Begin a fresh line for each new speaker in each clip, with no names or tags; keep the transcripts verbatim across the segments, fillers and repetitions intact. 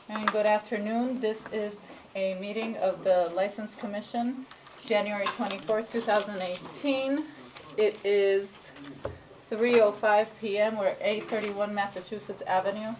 And good afternoon. This is a meeting of the License Commission, January twenty-fourth, two thousand eighteen. It is three oh five p m We're at eight thirty-one Massachusetts Avenue.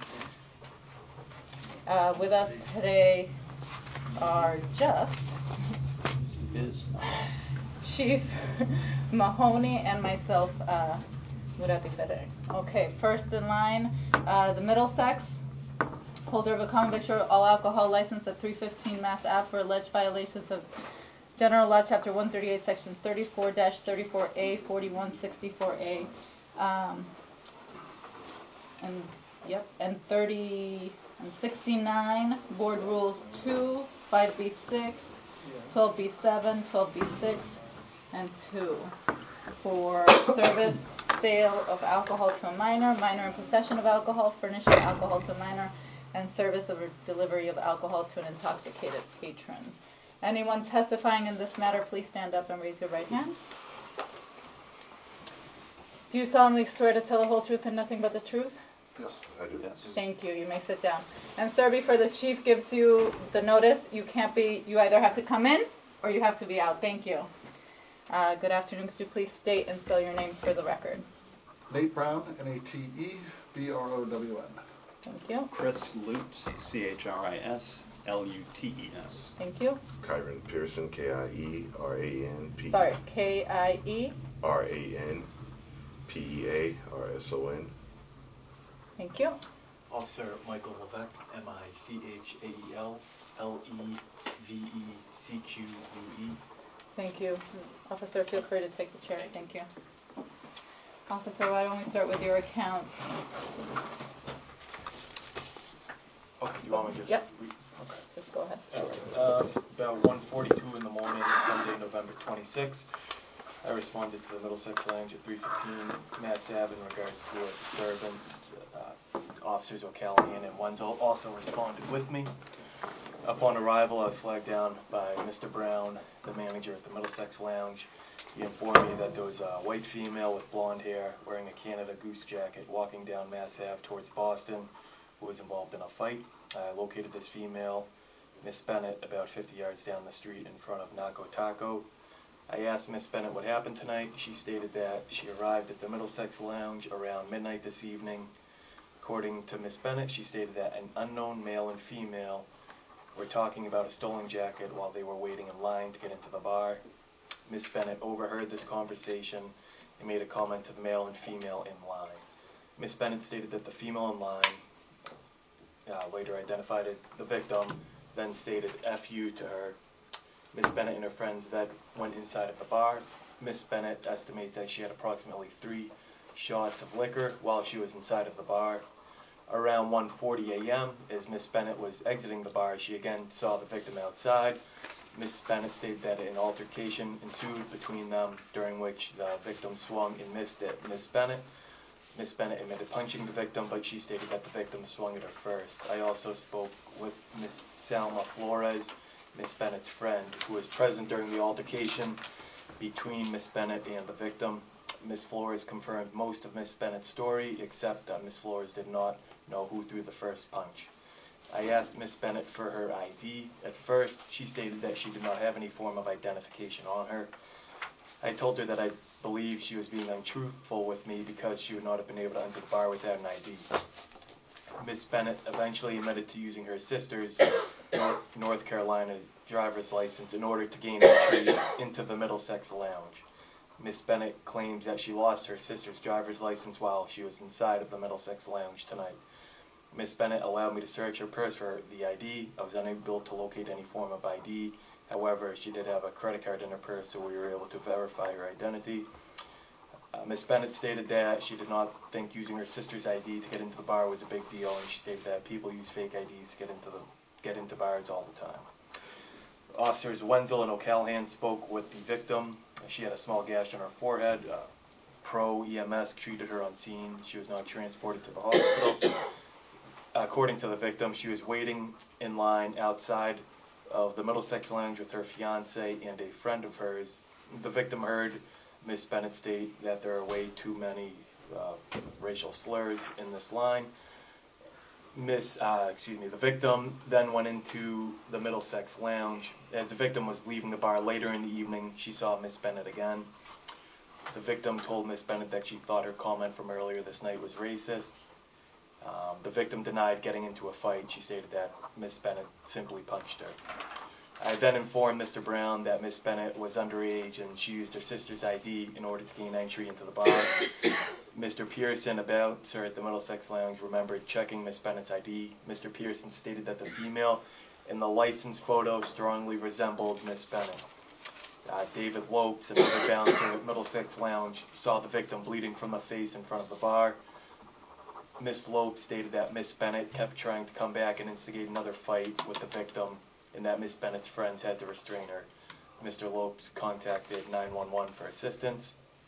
Uh, with us today are just
is
Chief Mahoney and myself, uh, Murati Fede. Okay, first in line, uh, the Middlesex, holder of a common victual all alcohol license at three fifteen Mass Ave for alleged violations of General Law, Chapter one thirty-eight, Section thirty-four dash thirty-four A, forty-one sixty-four A, um, and yep, and thirty and sixty-nine, Board Rules two, five B six, twelve B seven, twelve B six, and two for service, sale of alcohol to a minor, minor in possession of alcohol, furnishing alcohol to a minor, and service of delivery of alcohol to an intoxicated patron. Anyone testifying in this matter, please stand up and raise your right hand. Do you solemnly swear to tell the whole truth and nothing but the truth?
Yes, I do. Yes.
Thank you. You may sit down. And sir, before the chief gives you the notice, you can't be, you either have to come in or you have to be out. Thank you. Uh, good afternoon. Could you please state and spell your names for the record?
Nate Brown, N A T E B R O W N.
Thank you.
Chris Lutz, C H R I S L U T E S.
Thank you.
Kyron Pearson, K I E R A N P.
Sorry, K I E
R A N P E A R S O N.
Thank you.
Officer Michael Levesque, M I C H A E L L E V E C Q U E.
Thank you. Officer, feel free to take the chair. Thank you. Officer, why don't we start with your account?
Okay, you want me to just
Yep.
read? Okay.
Just go ahead.
Okay. Uh, about one forty-two in the morning, Sunday, November twenty-sixth, I responded to the Middlesex Lounge at three fifteen Mass Ave in regards to a disturbance. Uh, officers O'Callahan and Wenzel also responded with me. Upon arrival, I was flagged down by Mister Brown, the manager at the Middlesex Lounge. He informed me that there was a white female with blonde hair wearing a Canada Goose jacket walking down Mass Ave towards Boston who was involved in a fight. I located this female, Miss Bennett, about fifty yards down the street in front of Naco Taco. I asked Miss Bennett what happened tonight. She stated that she arrived at the Middlesex Lounge around midnight this evening. According to Miss Bennett, she stated that an unknown male and female were talking about a stolen jacket while they were waiting in line to get into the bar. Miss Bennett overheard this conversation and made a comment to the male and female in line. Miss Bennett stated that the female in line, uh, later identified as the victim, then stated F you to her. Miss Bennett and her friends then went inside of the bar. Miss Bennett estimates that she had approximately three shots of liquor while she was inside of the bar. Around one forty a m, as Miss Bennett was exiting the bar, she again saw the victim outside. Miss Bennett stated that an altercation ensued between them, during which the victim swung and missed at Miss Bennett. Miss Bennett admitted punching the victim, but she stated that the victim swung at her first. I also spoke with Miss Salma Flores, Miss Bennett's friend, who was present during the altercation between Miss Bennett and the victim. Miss Flores confirmed most of Miss Bennett's story, except that Miss Flores did not know who threw the first punch. I asked Miss Bennett for her I D. At first, she stated that she did not have any form of identification on her. I told her that I believed she was being untruthful with me because she would not have been able to enter the bar without an I D. Miss Bennett eventually admitted to using her sister's North Carolina driver's license in order to gain entry into the Middlesex Lounge. Miss Bennett claims that she lost her sister's driver's license while she was inside of the Middlesex Lounge tonight. Miss Bennett allowed me to search her purse for the I D. I was unable to locate any form of I D. However, she did have a credit card in her purse, so we were able to verify her identity. Uh, Miss Bennett stated that she did not think using her sister's I D to get into the bar was a big deal, and she stated that people use fake I Ds to get into the get into bars all the time. Officers Wenzel and O'Callahan spoke with the victim. She had a small gash on her forehead. Uh, Pro E M S treated her on scene. She was now transported to the hospital. According to the victim, she was waiting in line outside of the Middlesex Lounge with her fiance and a friend of hers. The victim heard Miss Bennett state that there are way too many uh, racial slurs in this line. Miss, uh, excuse me, the victim then went into the Middlesex Lounge. As the victim was leaving the bar later in the evening, she saw Miss Bennett again. The victim told Miss Bennett that she thought her comment from earlier this night was racist. Um, the victim denied getting into a fight. She stated that Miss Bennett simply punched her. I then informed Mister Brown that Miss Bennett was underage and she used her sister's I D in order to gain entry into the bar. Mister Pearson, a bouncer at the Middlesex Lounge, remembered checking Miss Bennett's I D. Mister Pearson stated that the female in the license photo strongly resembled Miss Bennett. Uh, David Lopes, another bouncer at Middlesex Lounge, saw the victim bleeding from the face in front of the bar. Miss Lopes stated that Miss Bennett kept trying to come back and instigate another fight with the victim, and that Miss Bennett's friends had to restrain her. Mister Lopes contacted nine one one for assistance.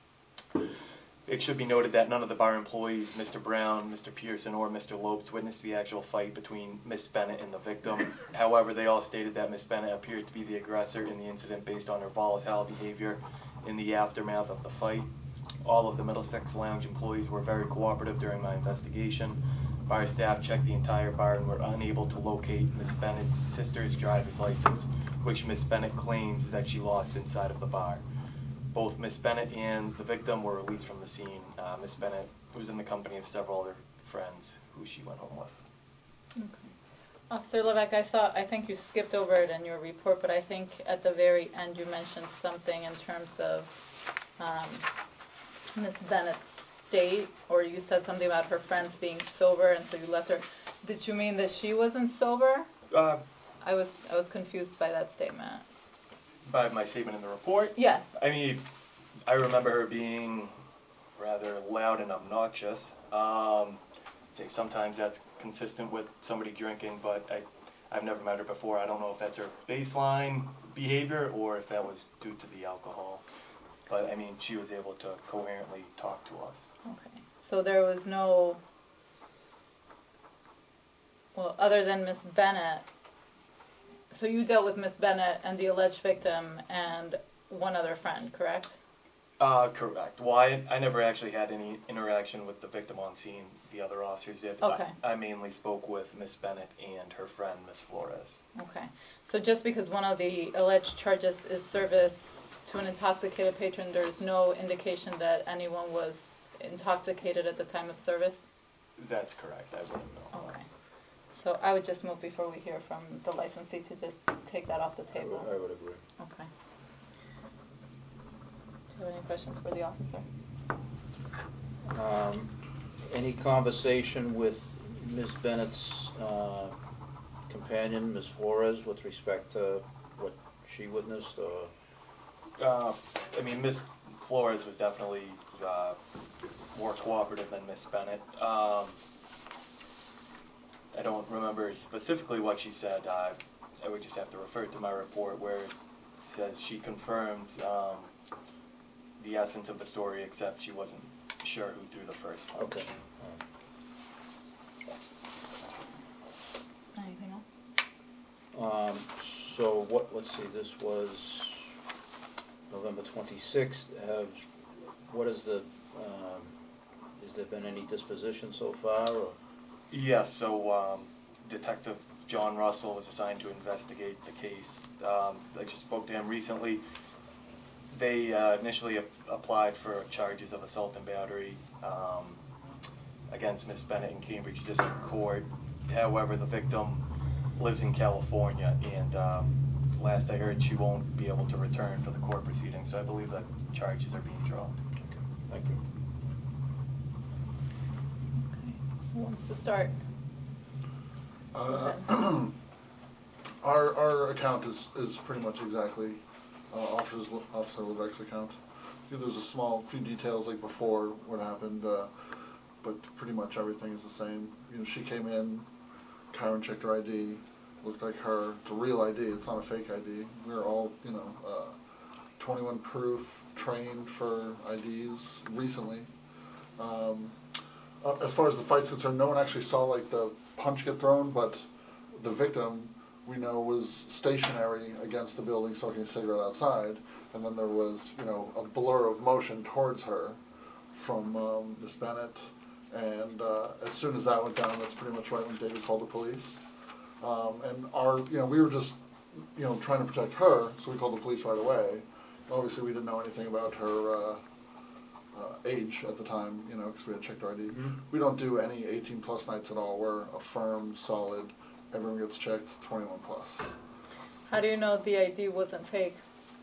It should be noted that none of the bar employees, Mister Brown, Mister Pearson, or Mister Lopes, witnessed the actual fight between Miss Bennett and the victim. However, they all stated that Miss Bennett appeared to be the aggressor in the incident based on her volatile behavior in the aftermath of the fight. All of the Middlesex Lounge employees were very cooperative during my investigation. Bar staff checked the entire bar and were unable to locate Miss Bennett's sister's driver's license, which Miss Bennett claims that she lost inside of the bar. Both Miss Bennett and the victim were released from the scene. Uh, Miss Bennett was in the company of several other friends who she went home with.
Okay. Officer Levesque, I thought, I think you skipped over it in your report, but I think at the very end you mentioned something in terms of um, Miss Bennett's state, or you said something about her friends being sober, and so you left her. Did you mean that she wasn't sober?
Uh,
I was I was confused by that statement.
by my statement in the report?
Yes.
I mean, I remember her being rather loud and obnoxious. Um, say sometimes that's consistent with somebody drinking, but I, I've never met her before. I don't know if that's her baseline behavior or if that was due to the alcohol. But I mean, she was able to coherently talk to us.
Okay. So there was no, well, other than Miss Bennett. So you dealt with Miss Bennett and the alleged victim and one other friend, correct?
Uh, correct. Well, I, I never actually had any interaction with the victim on scene. The other officers did.
Okay.
I, I mainly spoke with Miss Bennett and her friend, Miss Flores.
Okay. So just because one of the alleged charges is service to an intoxicated patron, there's no indication that anyone was intoxicated at the time of service?
That's correct. I wouldn't know.
Okay. So I would just move before we hear from the licensee to just take that off the
I
table.
would, I would agree.
Okay. Do you have any questions for the officer?
Um, any conversation with Miz Bennett's uh, companion, Miz Flores, with respect to what she witnessed? Or?
Uh, I mean, Miss Flores was definitely uh, more cooperative than Miss Bennett. Um, I don't remember specifically what she said. Uh, I would just have to refer to my report where it says she confirmed um, the essence of the story, except she wasn't sure who threw the first punch.
Okay.
Anything else?
Um, so what? Let's see. This was November twenty-sixth. Have what is the? Um, has there been any disposition so far? Or?
Yes, so um, Detective John Russell was assigned to investigate the case. Um, I just spoke to him recently. They uh, initially ap applied for charges of assault and battery um, against Miss Bennett in Cambridge District Court. However, the victim lives in California, and um, last I heard, she won't be able to return for the court proceedings, so I believe that charges are being dropped.
Okay. Thank you.
Who wants to start?
Uh, our our account is, is pretty much exactly uh, Officer's, Officer Levesque's account. There's a small few details like before what happened, uh, but pretty much everything is the same. You know, she came in, Karen checked her I D, looked like her. It's a real I D. It's not a fake I D. We're all, you know, uh, twenty-one proof, trained for I Ds recently. Um, uh, as far as the fight's concerned, no one actually saw like the punch get thrown, but the victim we know was stationary against the building smoking a cigarette outside, and then there was, you know, a blur of motion towards her from um, Miss Bennett And uh, as soon as that went down, that's pretty much right when David called the police. Um, and our, you know, we were just, you know, trying to protect her, so we called the police right away. Obviously, we didn't know anything about her uh, uh, age at the time, you know, because we had checked her I D.
Mm-hmm.
We don't do any eighteen plus nights at all. We're a firm, solid, everyone gets checked, twenty-one plus.
How do you know the I D wasn't fake?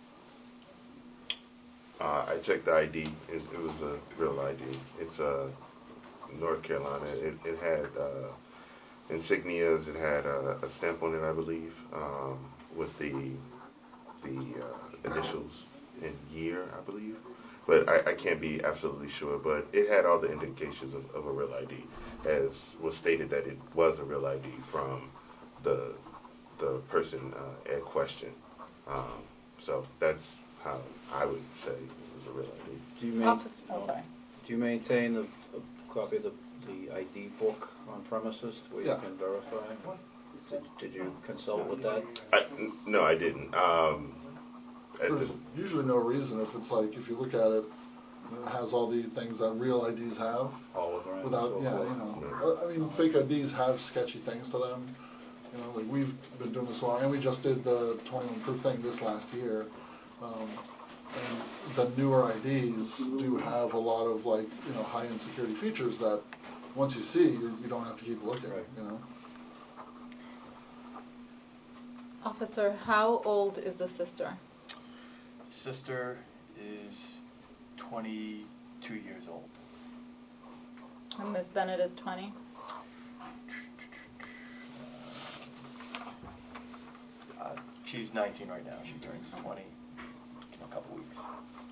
Uh, I checked the I D. It, it was a real I D. It's uh, North Carolina. It, it had uh, insignias. It had uh, a stamp on it, I believe, um, with the the uh, initials and year, I believe. But I, I can't be absolutely sure. But it had all the indications of, of a real I D, as was stated that it was a real I D from the the person uh, at question. Um, so that's how I would say it was a real I D.
Do you, main,
Office, oh, sorry.
do you maintain a, a copy of the, the I D book on premises where
Yeah.
you can verify? Did, did you consult with that?
I, n- no, I didn't. Um, at
There's
the,
usually no reason if it's like, if you look at it, it has all the things that real I Ds have.
Hologram?
Without,
so
yeah,
forth?
you know, I mean, fake I Ds have sketchy things to them. You know, like we've been doing this a while, and we just did the twenty-one proof thing this last year. Um, and the newer I Ds do have a lot of like, you know, high-end security features that once you see, you, you don't have to keep looking.
Right.
You know.
Officer, how old is the sister?
Sister is twenty-two years old.
And Miss Bennett is twenty?
Uh, she's nineteen right now. She turns twenty in a couple weeks.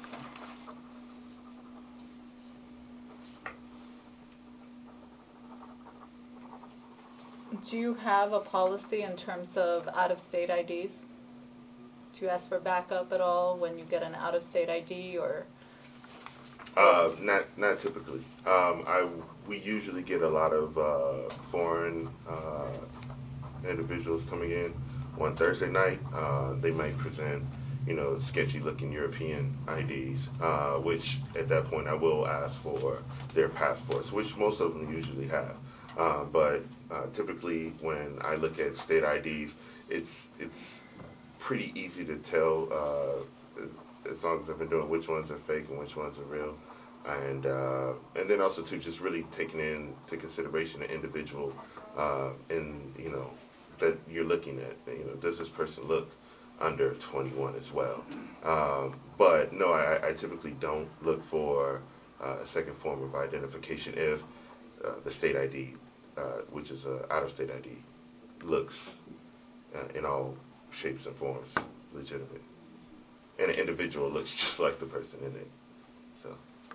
Do you have a policy in terms of out-of-state I Ds? Do you ask for backup at all when you get an out-of-state I D, or?
uh, not not typically. Um, I we usually get a lot of uh, foreign uh, individuals coming in on Thursday night. Uh, they might present, you know, sketchy-looking European I Ds, uh, which at that point I will ask for their passports, which most of them usually have. Uh, but uh, typically, when I look at state I Ds, it's it's pretty easy to tell, uh, as long as I've been doing, which ones are fake and which ones are real, and uh, and then also too, just really taking into consideration the individual, uh, and you know that you're looking at. You know, does this person look under twenty-one as well? Um, but no, I, I typically don't look for uh, a second form of identification if uh, the state I D, uh, which is a out-of-state I D, looks uh, in all shapes and forms legitimate, and an individual looks just like the person in it. So,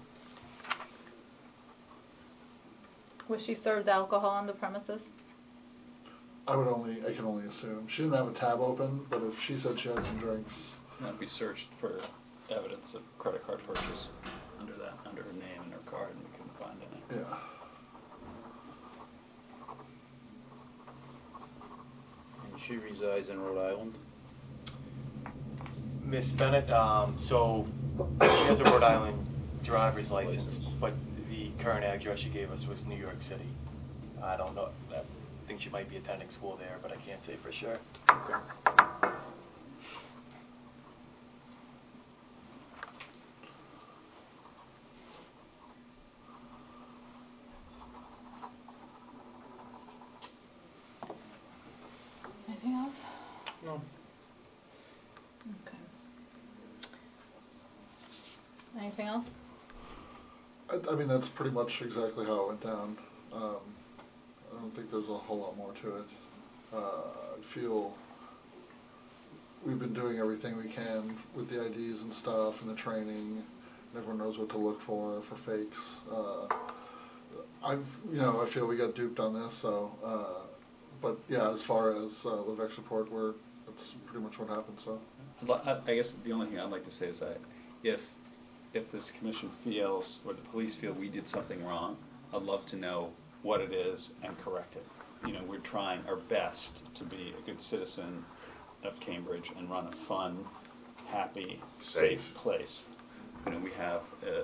Was she served alcohol on the premises?
I would only, I can only assume. She didn't have a tab open, but if she said she had some drinks,
Uh, we searched for evidence of credit card purchase under that, under her name and her card, and we couldn't find any.
yeah.
And she resides in Rhode Island?
Miss Bennett, um, so she has a Rhode Island driver's license,
License.
but the current address she gave us was New York City. I don't know. I think she might be attending school there, but I can't say for sure.
Okay.
Anything else?
No.
Okay. Anything else?
I, I mean, that's pretty much exactly how it went down. Um, I don't think there's a whole lot more to it. Uh, I feel we've been doing everything we can with the I Ds and stuff and the training. And everyone knows what to look for for fakes. Uh, I've, you know, I feel we got duped on this. So, uh, but yeah, as far as uh, Levex support, we're that's pretty much what happened. So,
I'd li- I I guess the only thing I'd like to say is that if if this commission feels, or the police feel, we did something wrong, I'd love to know what it is and correct it. You know, we're trying our best to be a good citizen of Cambridge and run a fun, happy, safe,
Safe.
place. You know, we have a,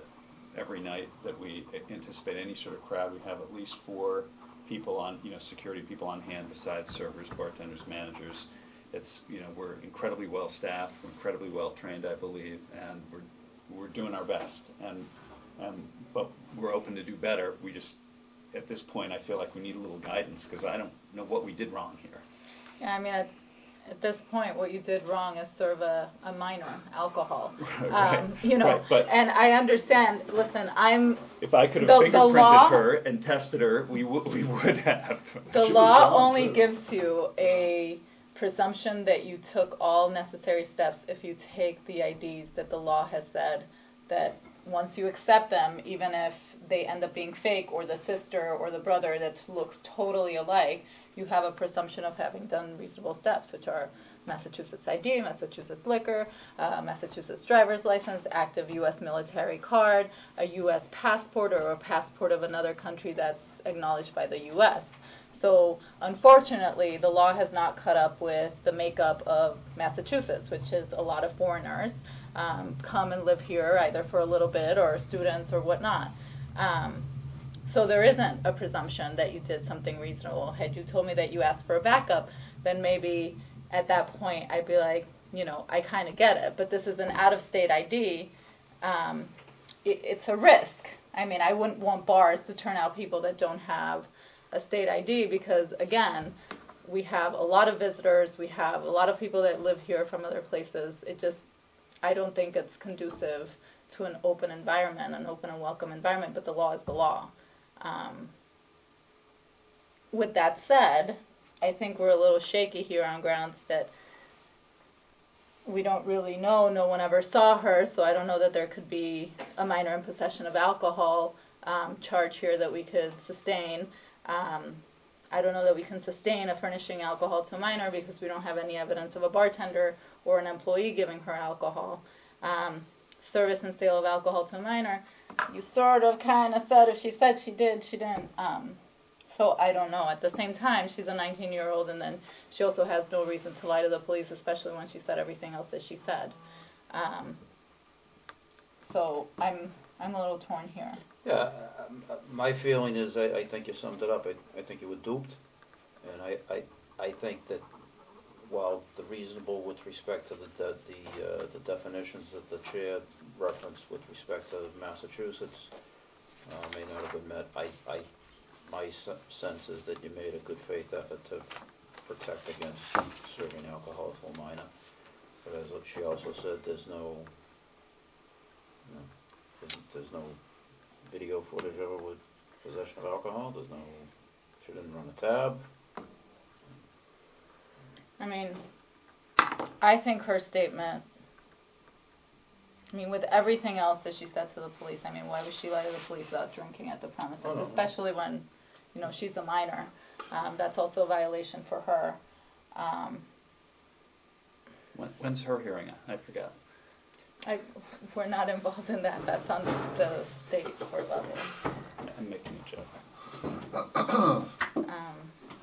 every night that we anticipate any sort of crowd, we have at least four people on, you know, security people on hand besides servers, bartenders, managers. It's, you know, we're incredibly well staffed, we're incredibly well trained, I believe, and we're we're doing our best. And and but we're open to do better. We just, at this point, I feel like we need a little guidance because I don't know what we did wrong here.
Yeah, I mean, at, at this point, what you did wrong is serve a, a minor alcohol.
Right,
um, you know,
right, but
and I understand. Listen, I'm.
If I could have
the,
fingerprinted
the law,
her and tested her, we would we would have.
The
She was
law
wrong,
only
too.
gives you a presumption that you took all necessary steps if you take the I Ds that the law has said that once you accept them, even if they end up being fake or the sister or the brother that looks totally alike, you have a presumption of having done reasonable steps, which are Massachusetts I D, Massachusetts liquor, uh, Massachusetts driver's license, active U S military card, a U S passport or a passport of another country that's acknowledged by the U S So unfortunately, the law has not caught up with the makeup of Massachusetts, which is a lot of foreigners um, come and live here either for a little bit or students or whatnot. Um, so there isn't a presumption that you did something reasonable. Had you told me that you asked for a backup, then maybe at that point I'd be like, you know, I kind of get it. But this is an out-of-state I D. Um, it, it's a risk. I mean, I wouldn't want bars to turn out people that don't have a state I D because, again, we have a lot of visitors. We have a lot of people that live here from other places. It just, I don't think it's conducive to an open environment, an open and welcome environment, but the law is the law. Um, with that said, I think we're a little shaky here on grounds that we don't really know. No one ever saw her, so I don't know that there could be a minor in possession of alcohol um, charge here that we could sustain. Um, I don't know that we can sustain a furnishing alcohol to a minor because we don't have any evidence of a bartender or an employee giving her alcohol. Um, service and sale of alcohol to a minor, you sort of kind of said if she said she did, she didn't. Um, so I don't know. At the same time, she's a nineteen-year-old, and then she also has no reason to lie to the police, especially when she said everything else that she said. Um, so I'm I'm a little torn here.
Yeah, um, uh, my feeling is I, I think you summed it up. I, I think you were duped, and I, I, I think that while the reasonable with respect to the de the uh, the definitions that the chair referenced with respect to Massachusetts uh, may not have been met, I, I my sense is that you made a good faith effort to protect against serving alcohol to a minor. But as she also said, there's no, you know, there's, there's no video footage of her with possession of alcohol. There's no, she didn't run a tab.
I mean, I think her statement, I mean, with everything else that she said to the police, I mean, why would she lie to the police about drinking at the premises,
Oh, no, no.
especially when, you know, she's a minor. Um, that's also a violation for her. Um,
When, when's her hearing? I forgot.
I, we're not involved in that. That's on the state court level.
I'm making a joke.
Um,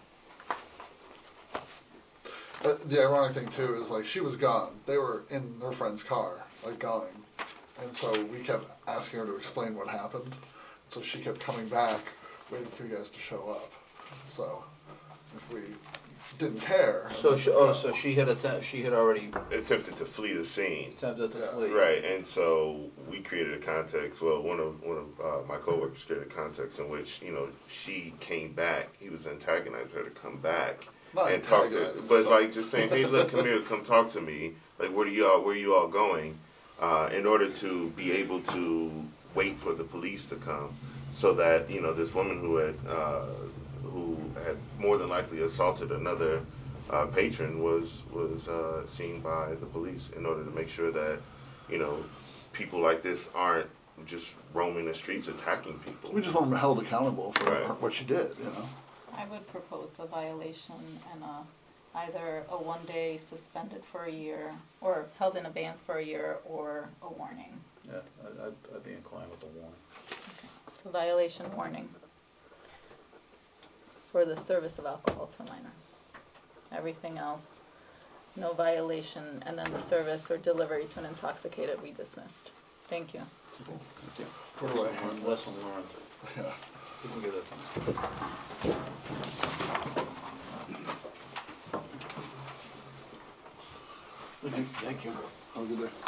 Uh, the ironic thing too is like she was gone. They were in her friend's car, like going, and so we kept asking her to explain what happened. So she kept coming back, waiting for you guys to show up. So if we didn't care,
So she, oh, so she had attempt, she had already
Attempted to flee the scene.
attempted to
Yeah.
flee.
Right, and so we created a context. Well, one of one of uh, my coworkers created a context in which you know she came back. He was antagonizing her to come back
Not
and talk to,
antagonizing,
but like just saying, hey, look, come here, come talk to me. Like, where do y'all, where you all going? Uh, in order to be able to wait for the police to come, so that you know this woman who had uh, who had more than likely assaulted another uh, patron was was uh, seen by the police in order to make sure that you know people like this aren't just roaming the streets attacking people.
we just want them held accountable for
Right.
her, what she did. You know.
I would propose a violation and a, either a one-day suspended for a year, or held in abeyance for a year, or a warning.
Yeah, I, I'd, I'd be inclined with the warning.
So violation warning for the service of alcohol to a minor. Everything else, no violation, and then the service or delivery to an intoxicated, we dismissed. Thank you.
Cool, thank you.
Where do I hand this?
Lesson learned.
Yeah.
You can give that to me.
Thank you. Thank you. Have a good day.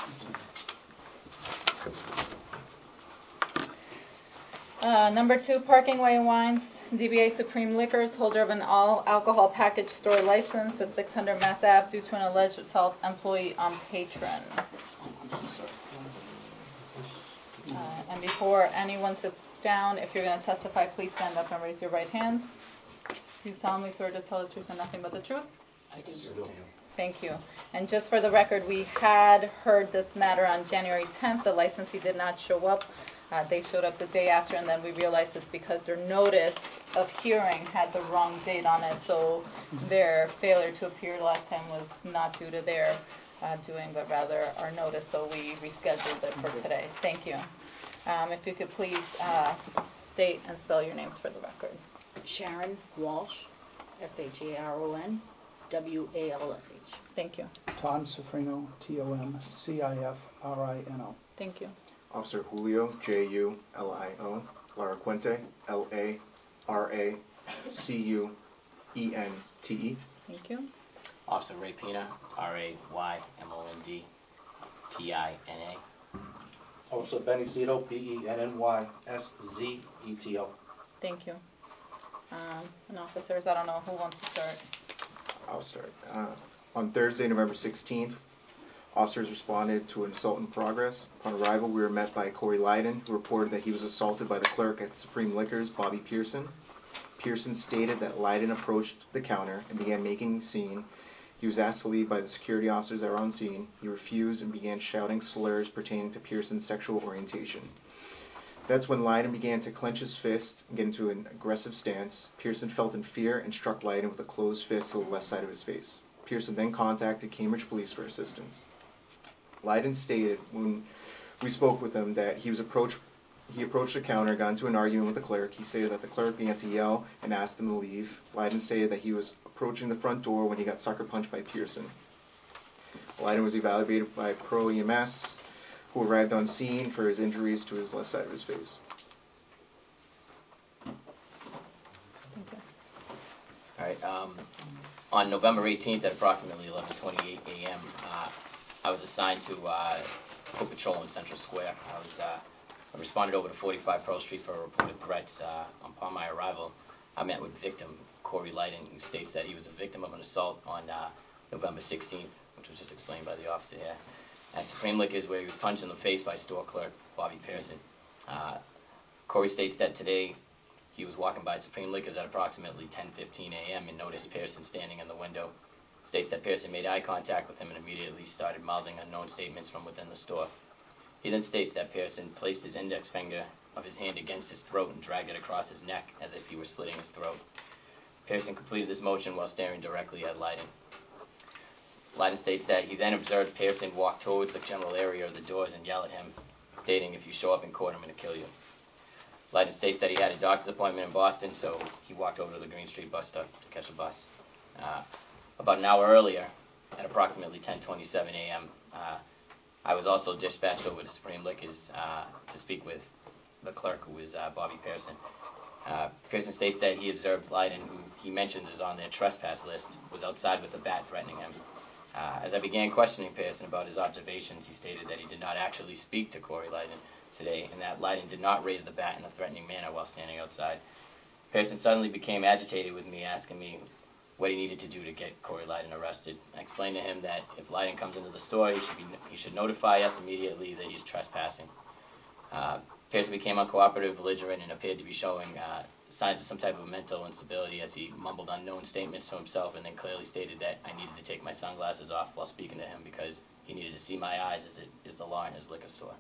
Uh, number two, Parking Way Wines, D B A Supreme Liquors, holder of an all-alcohol package store license at six hundred Mass Ave due to an alleged assault employee on patron. Uh, and before anyone sits down, if you're going to testify, please stand up and raise your right hand. Do you solemnly swear to tell the truth and nothing but the truth?
I do.
Thank you. And just for the record, we had heard this matter on January tenth. The licensee did not show up. Uh, they showed up the day after, and then we realized it's because their notice of hearing had the wrong date on it, so their failure to appear last time was not due to their uh, doing, but rather our notice, so we rescheduled it for today. Thank you. Um, if you could please uh, state and spell your names for the record.
Sharon Walsh, S H A R O N, W A L S H.
Thank you.
Tom Sofrino, T O M C I F R I N O.
Thank you.
Officer Julio, J U L I O, Lara Quente, L A R A C U E N T E.
Thank you.
Officer Ray Pina, it's R A Y M O N D P I N A.
Officer Benny Zito, B E N N Y S Z E T O.
Thank you. Um, and officers, I don't know who wants to start.
I'll start. Uh, on Thursday, November sixteenth, officers responded to an assault in progress. Upon arrival, we were met by Corey Leiden, who reported that he was assaulted by the clerk at Supreme Liquors, Bobby Pearson. Pearson stated that Leiden approached the counter and began making a scene. He was asked to leave by the security officers that were on scene. He refused and began shouting slurs pertaining to Pearson's sexual orientation. That's when Leiden began to clench his fist and get into an aggressive stance. Pearson felt in fear and struck Leiden with a closed fist to the left side of his face. Pearson then contacted Cambridge Police for assistance. Leiden stated when we spoke with him that he was approached he approached the counter, got into an argument with the clerk. He stated that the clerk began to yell and asked him to leave. Leiden stated that he was approaching the front door when he got sucker punched by Pearson. Leiden was evaluated by Pro E M S, who arrived on scene for his injuries to his left side of his face.
Thank you.
All right. Um, on November eighteenth at approximately eleven twenty-eight a m, uh, I was assigned to uh, foot patrol in Central Square. I was uh, I responded over to forty-five Pearl Street for reported threats. Uh, upon my arrival, I met with victim Corey Leiden, who states that he was a victim of an assault on uh, November sixteenth, which was just explained by the officer here, at Supreme Liquors, where he was punched in the face by store clerk Bobby Pearson. Uh, Corey states that today he was walking by Supreme Liquors at approximately ten fifteen a m and noticed Pearson standing in the window. States that Pearson made eye contact with him and immediately started mouthing unknown statements from within the store. He then states that Pearson placed his index finger of his hand against his throat and dragged it across his neck as if he were slitting his throat. Pearson completed this motion while staring directly at Leiden. Leiden states that he then observed Pearson walk towards the general area of the doors and yell at him, stating, "If you show up in court, I'm going to kill you." Leiden states that he had a doctor's appointment in Boston, so he walked over to the Green Street bus stop to catch a bus. Uh, about an hour earlier, at approximately ten twenty-seven a m, uh, I was also dispatched over to Supreme Liquors uh, to speak with the clerk, who was uh, Bobby Pearson. Uh, Pearson states that he observed Leiden, who he mentions is on their trespass list, was outside with a bat threatening him. Uh, as I began questioning Pearson about his observations, he stated that he did not actually speak to Corey Leiden today, and that Leiden did not raise the bat in a threatening manner while standing outside. Pearson suddenly became agitated with me, asking me what he needed to do to get Corey Leiden arrested. I explained to him that if Leiden comes into the store, he should, be, he should notify us immediately that he's trespassing. Uh, Pearson became uncooperative, belligerent, and appeared to be showing uh, signs of some type of mental instability as he mumbled unknown statements to himself and then clearly stated that I needed to take my sunglasses off while speaking to him because he needed to see my eyes as it is the law in his liquor store.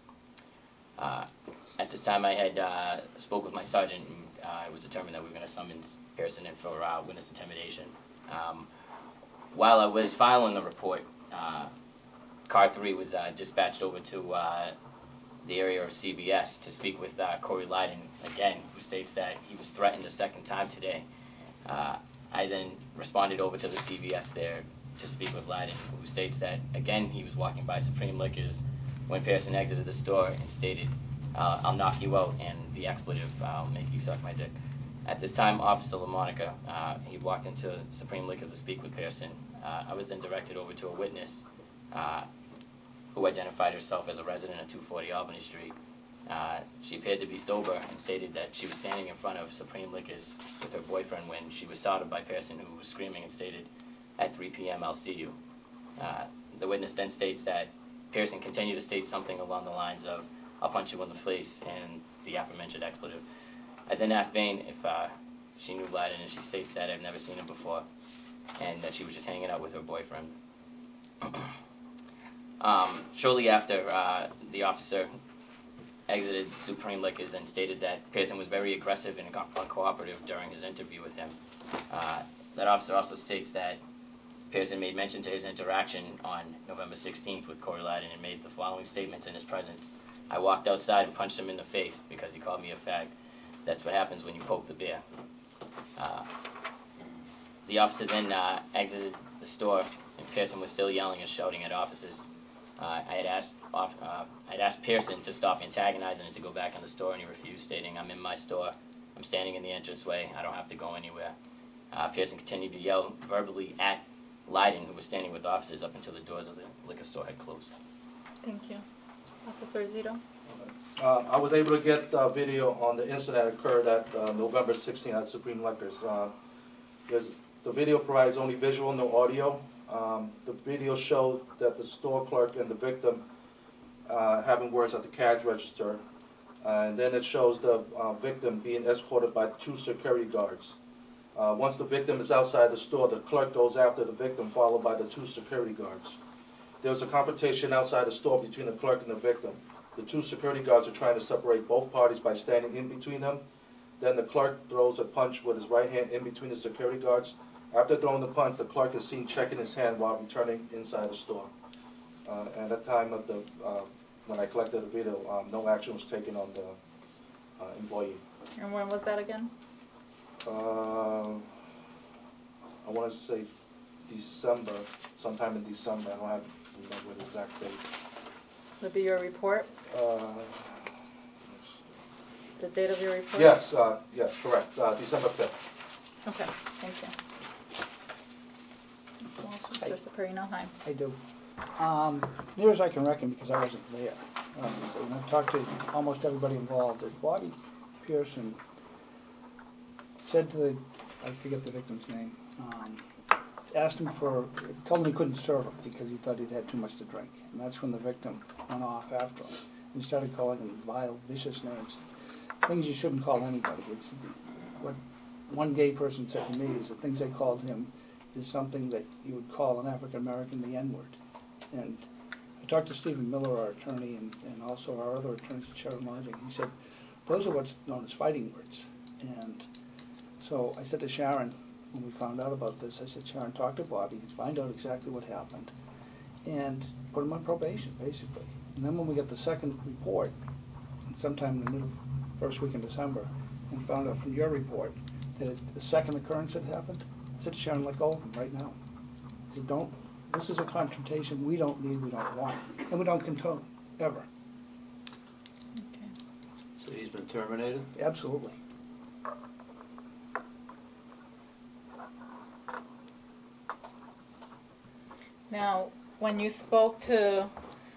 Uh, at this time, I had uh, spoke with my sergeant, and uh, it was determined that we were going to summons Pearson in for uh, witness intimidation. Um, while I was filing the report, uh, Car three was uh, dispatched over to uh, the area of C B S to speak with uh, Corey Leiden again, who states that he was threatened a second time today. Uh, I then responded over to the C B S there to speak with Leiden, who states that, again, he was walking by Supreme Liquors when Pearson exited the store and stated, uh, "I'll knock you out," and the expletive, "I'll make you suck my dick." At this time, Officer LaMonica, uh, he walked into Supreme Liquor to speak with Pearson. Uh, I was then directed over to a witness uh, who identified herself as a resident of two forty Albany Street. Uh, she appeared to be sober and stated that she was standing in front of Supreme Liquors with her boyfriend when she was startled by Pearson, who was screaming and stated, "At three p m I'll see you." Uh, the witness then states that Pearson continued to state something along the lines of, "I'll punch you in the face," and the aforementioned expletive. I then asked Vane if uh, she knew Lyden, and she states that I've never seen him before, and that she was just hanging out with her boyfriend. um, shortly after, uh, the officer exited Supreme Liquors and stated that Pearson was very aggressive and uncooperative during his interview with him. Uh, that officer also states that Pearson made mention to his interaction on November sixteenth with Corey Lyden and made the following statements in his presence. "I walked outside and punched him in the face because he called me a fag. That's what happens when you poke the bear." Uh, the officer then uh, exited the store, and Pearson was still yelling and shouting at officers. Uh, I had asked off, uh, I'd asked Pearson to stop antagonizing and to go back in the store, and he refused, stating, "I'm in my store. I'm standing in the entranceway. I don't have to go anywhere." Uh, Pearson continued to yell verbally at Lyden, who was standing with officers up until the doors of the liquor store had closed.
Thank you. Officer Zito?
Uh, I was able to get uh, video on the incident that occurred at uh, November sixteenth at Supreme Liquors. Uh, there's, the video provides only visual, no audio. Um, the video showed that the store clerk and the victim uh, having words at the cash register. Uh, and then it shows the uh, victim being escorted by two security guards. Uh, once the victim is outside the store, the clerk goes after the victim, followed by the two security guards. There was a confrontation outside the store between the clerk and the victim. The two security guards are trying to separate both parties by standing in between them. Then the clerk throws a punch with his right hand in between the security guards. After throwing the punch, the clerk is seen checking his hand while returning inside the store. Uh, at the time of the, uh, when I collected the video, um, no action was taken on the uh, employee.
And when was that again?
Uh, I want to say December, sometime in December. I don't have remember the exact date.
Would be your report?
Uh,
The date of your report?
yes, uh, yes, correct. Uh, December fifth.
Okay, thank you. Mister Perino, hi.
I do. Um, near as I can reckon, because I wasn't there, um, and I've talked to almost everybody involved, that Bobby Pearson said to the, I forget the victim's name, um, asked him for, told him he couldn't serve him because he thought he'd had too much to drink. And that's when the victim went off after him and started calling him vile, vicious names. Things you shouldn't call anybody. It's what one gay person said to me is the things they called him is something that you would call an African American the N-word. And I talked to Stephen Miller, our attorney, and, and also our other attorneys, Sharon Lodging. He said, those are what's known as fighting words. And so I said to Sharon, when we found out about this, I said, Sharon, talk to Bobby, find out exactly what happened, and put him on probation, basically. And then when we got the second report, sometime in the middle, first week in December, and found out from your report that it, the second occurrence had happened, I said to Sharon, let go of him right now. I said, don't, this is a confrontation we don't need, we don't want, and we don't condone, ever.
Okay.
So he's been terminated?
Absolutely.
Now, when you spoke to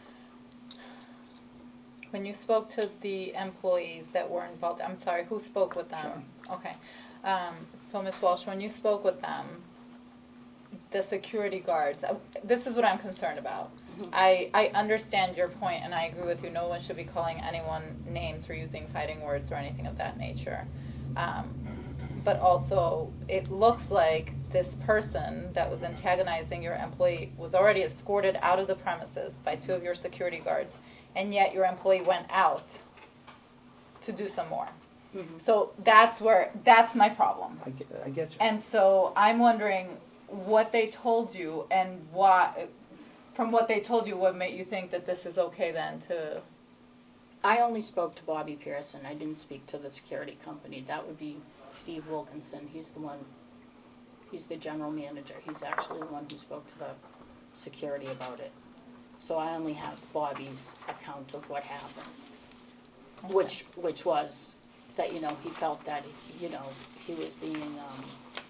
when you spoke to the employees that were involved, I'm sorry, who spoke with them? Sure. Okay. Um, so, Miz Walsh, when you spoke with them, the security guards, uh, this is what I'm concerned about. Mm-hmm. I, I understand your point, and I agree with you. No one should be calling anyone names for using fighting words or anything of that nature. Um, but also, it looks like this person that was antagonizing your employee was already escorted out of the premises by two of your security guards, and yet your employee went out to do some more. Mm-hmm. So that's where, that's my problem.
I get, I get you.
And so I'm wondering what they told you and why, from what they told you, what made you think that this is okay then to...
I only spoke to Bobby Pearson. I didn't speak to the security company. That would be Steve Wilkinson. He's the one, he's the general manager. He's actually the one who spoke to the security about it. So I only have Bobby's account of what happened,
Okay.
which which was that, you know, he felt that, you know, he was being, um,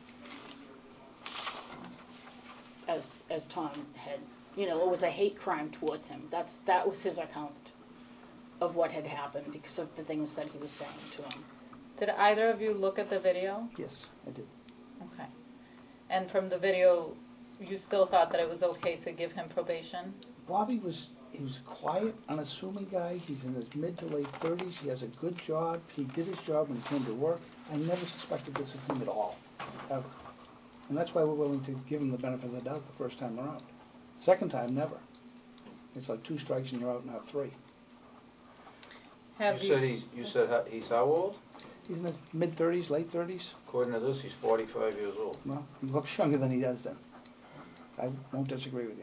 as as Tom had, you know, it was a hate crime towards him. That's that was his account of what had happened because of the things that he was saying to him.
Did either of you look at the video?
Yes, I did.
Okay. And from the video, you still thought that it was okay to give him probation?
Bobby was, he was a quiet, unassuming guy. He's in his mid to late thirties. He has a good job. He did his job when he came to work. I never suspected this of him at all, ever. And that's why we're willing to give him the benefit of the doubt the first time around. Second time, never. It's like two strikes and you're out, not three.
Have
You
you,
said he's, you said how- he's how old?
He's in his mid thirties, late thirties.
According to this, he's forty-five years old.
Well, he looks younger than he does then. I won't disagree with you.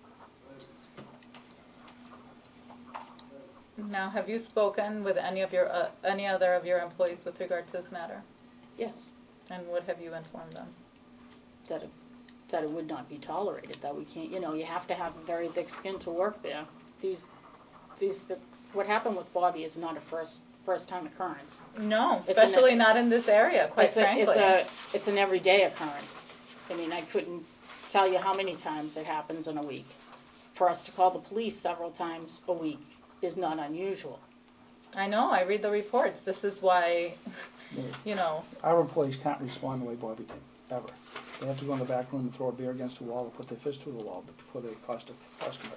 now, have you spoken with any of your, uh, any other of your employees with regard to this matter?
Yes,
And what have you informed them?
that it, that it would not be tolerated, that we can't, you know, you have to have a very thick skin to work there. These, these, the, what happened with Bobby is not a first, first time occurrence.
No,
It's an-
especially not in this area, quite
It's a,
frankly.
it's a, it's an everyday occurrence. I mean, I couldn't tell you how many times it happens in a week. For us to call the police several times a week is not unusual.
I know, I read the reports. This is why, you know,
Our employees can't respond the way Bobby did, ever. They have to go in the back room and throw a beer against the wall or put their fist through the wall before they cost a customer.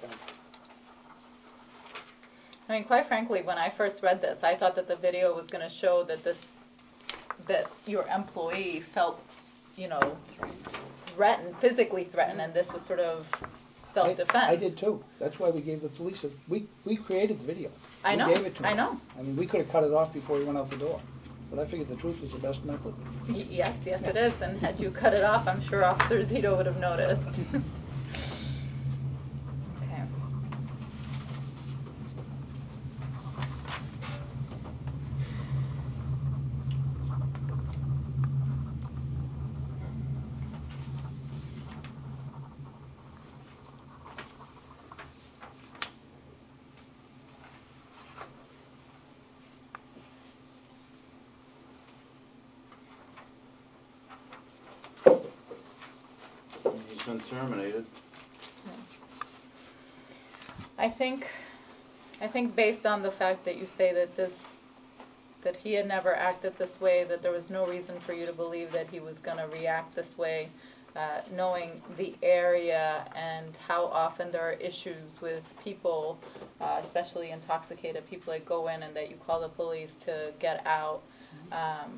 I mean, quite frankly, when I first read this, I thought that the video was going to show that this, that your employee felt, you know, threatened, physically threatened, and this was sort of self-defense.
I, I did too. That's why we gave the police a, we, we created the video.
I
We
know,
gave it to
I
him.
know.
I mean, we could have cut it off before he went out the door. But I figured the truth was the best method.
Y- Yes, yes it is, and had you cut it off, I'm sure Officer Zito would have noticed. Okay.
He's been terminated.
I think, I think based on the fact that you say that this, that he had never acted this way, that there was no reason for you to believe that he was going to react this way, uh, knowing the area and how often there are issues with people, uh, especially intoxicated people that go in and that you call the police to get out. Um,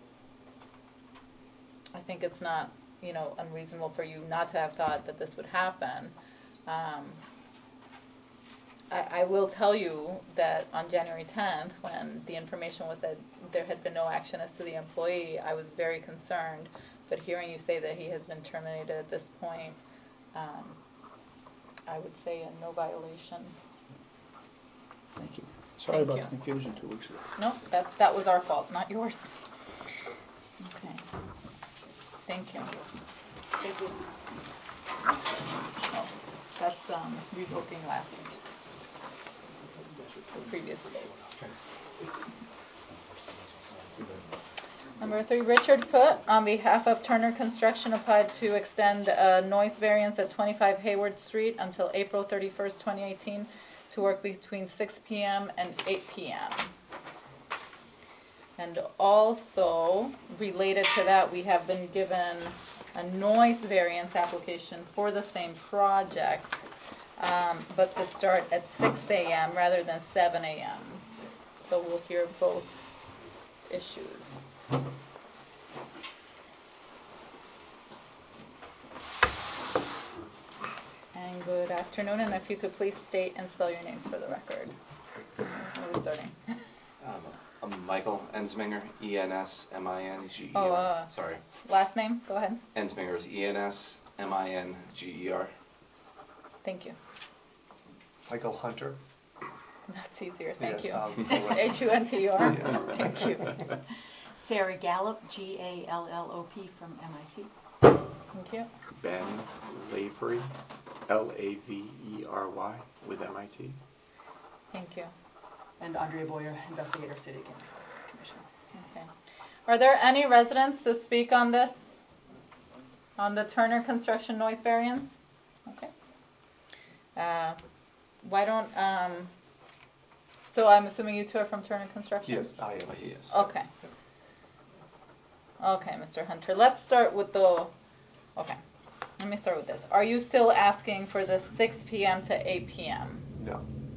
I think it's not, you know, unreasonable for you not to have thought that this would happen. Um, I, I will tell you that on January tenth, when the information was that there had been no action as to the employee, I was very concerned. But hearing you say that he has been terminated at this point, um, I would say a no violation.
Thank you. Sorry
Thank
about
you.
the confusion two weeks ago.
No, that's, that was our fault, not yours. Okay. Thank you.
Thank you.
Oh, that's um, revoking last, the previous date. Number three, Richard Foote, on behalf of Turner Construction, applied to extend a noise variance at twenty-five Hayward Street until April thirty-first, twenty eighteen, to work between six p m and eight p m And also, related to that, we have been given a noise variance application for the same project, um, but to start at six a m rather than seven a m So we'll hear both issues. And good afternoon, and if you could please state and spell your names for the record. Where are we starting?
Um, I'm Michael Ensminger, E N S M I N G E R.
Oh, uh,
Sorry.
Last name, go ahead.
Ensminger is E N S M I N G E R.
Thank you.
Michael Hunter.
That's easier, thank
Yes,
you.
um, correct.
H U N T U R?
Yeah.
Thank you.
Sarah Gallup, G A L L O P from M I T.
Thank you.
Ben Lavery, L A V E R Y with M I T.
Thank you.
And Andrea Boyer, investigator, City Commission.
Okay. Are there any residents to speak on this? On the Turner Construction noise variance? Okay. Uh, why don't, um, so I'm assuming you two are from Turner Construction?
Yes, I am. Yes.
Okay. Okay, Mister Hunter. Let's start with the, okay. Let me start with this. Are you still asking for the six p.m. to eight p.m.?
No.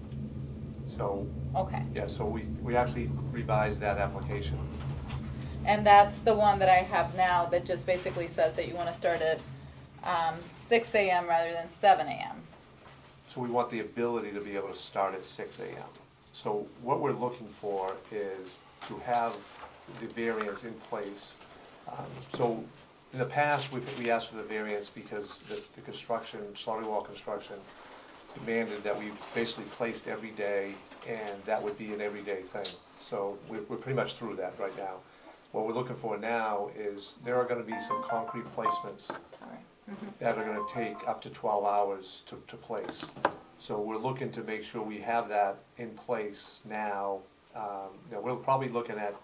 So.
Okay.
Yeah, so we, we actually revised that application.
And that's the one that I have now that just basically says that you want to start at um, six a.m. rather than seven a.m.
So we want the ability to be able to start at six a.m. So what we're looking for is to have the variance in place. Um, so in the past, we, we asked for the variance because the, the construction, slaughter wall construction, demanded that we basically placed every day, and that would be an everyday thing. So we're, we're pretty much through that right now. What we're looking for now is there are going to be some concrete placements
Sorry. Mm-hmm.
that are going to take up to twelve hours to, to place. So we're looking to make sure we have that in place now. Um, you know, we're probably looking at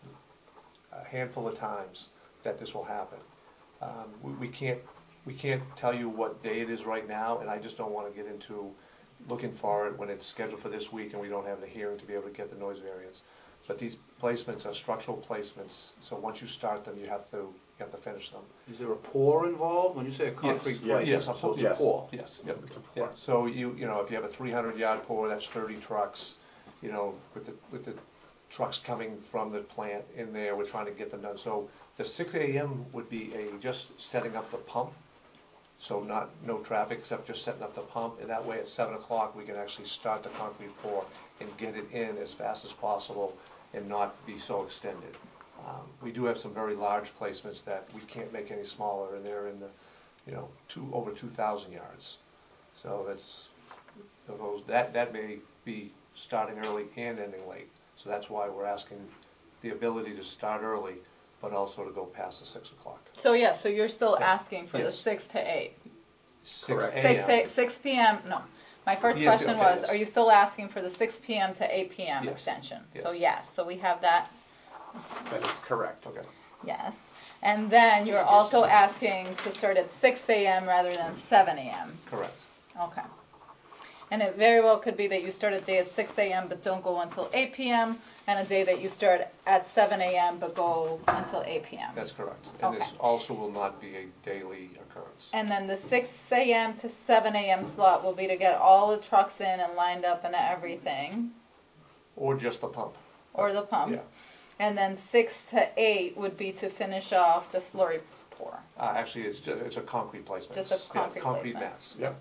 a handful of times that this will happen. Um, we, we can't we can't tell you what day it is right now, and I just don't want to get into looking for it when it's scheduled for this week and we don't have the hearing to be able to get the noise variance. But these placements are structural placements, so once you start them, you have to you have to finish them.
Is there a pour involved when you say a concrete
yes.
plate?
Yes,
so
a pour.
it's
Yes.
a pour.
Yes. Yep. Yeah. So you you know if you have a three hundred yard pour, that's thirty trucks. You know with the with the trucks coming from the plant in there, we're trying to get them done. So the six a.m. would be a just setting up the pump. So not no traffic except just setting up the pump, and that way at seven o'clock we can actually start the concrete pour and get it in as fast as possible and not be so extended. Um, we do have some very large placements that we can't make any smaller, and they're in the, you know, two over two thousand yards. So that's so those that that may be starting early and ending late. So that's why we're asking the ability to start early, but also to go past the six o'clock.
So yeah, so you're still
Yeah.
asking for
Yes.
the six to eight.
Correct.
Six a, six p.m. No, my first
Yes,
question
okay,
was:
yes.
are you still asking for the six p.m. to eight p.m.
Yes.
extension?
Yes.
So yes, so we have that.
That is correct.
Okay.
Yes, and then you're also asking to start at six a.m. rather than seven a.m.
Correct.
Okay. And it very well could be that you start a day at six a.m. but don't go until eight p.m. and a day that you start at seven a.m. but go until eight p.m.
That's correct. And
Okay.
this also will not be a daily occurrence.
And then the six a.m. to seven a.m. slot will be to get all the trucks in and lined up and everything,
Or just the pump.
or the pump.
Yeah.
And then six to eight would be to finish off the slurry pour.
Uh, actually, it's just, it's a concrete placement.
Just a concrete
yeah, concrete
placement.
mats. Yep.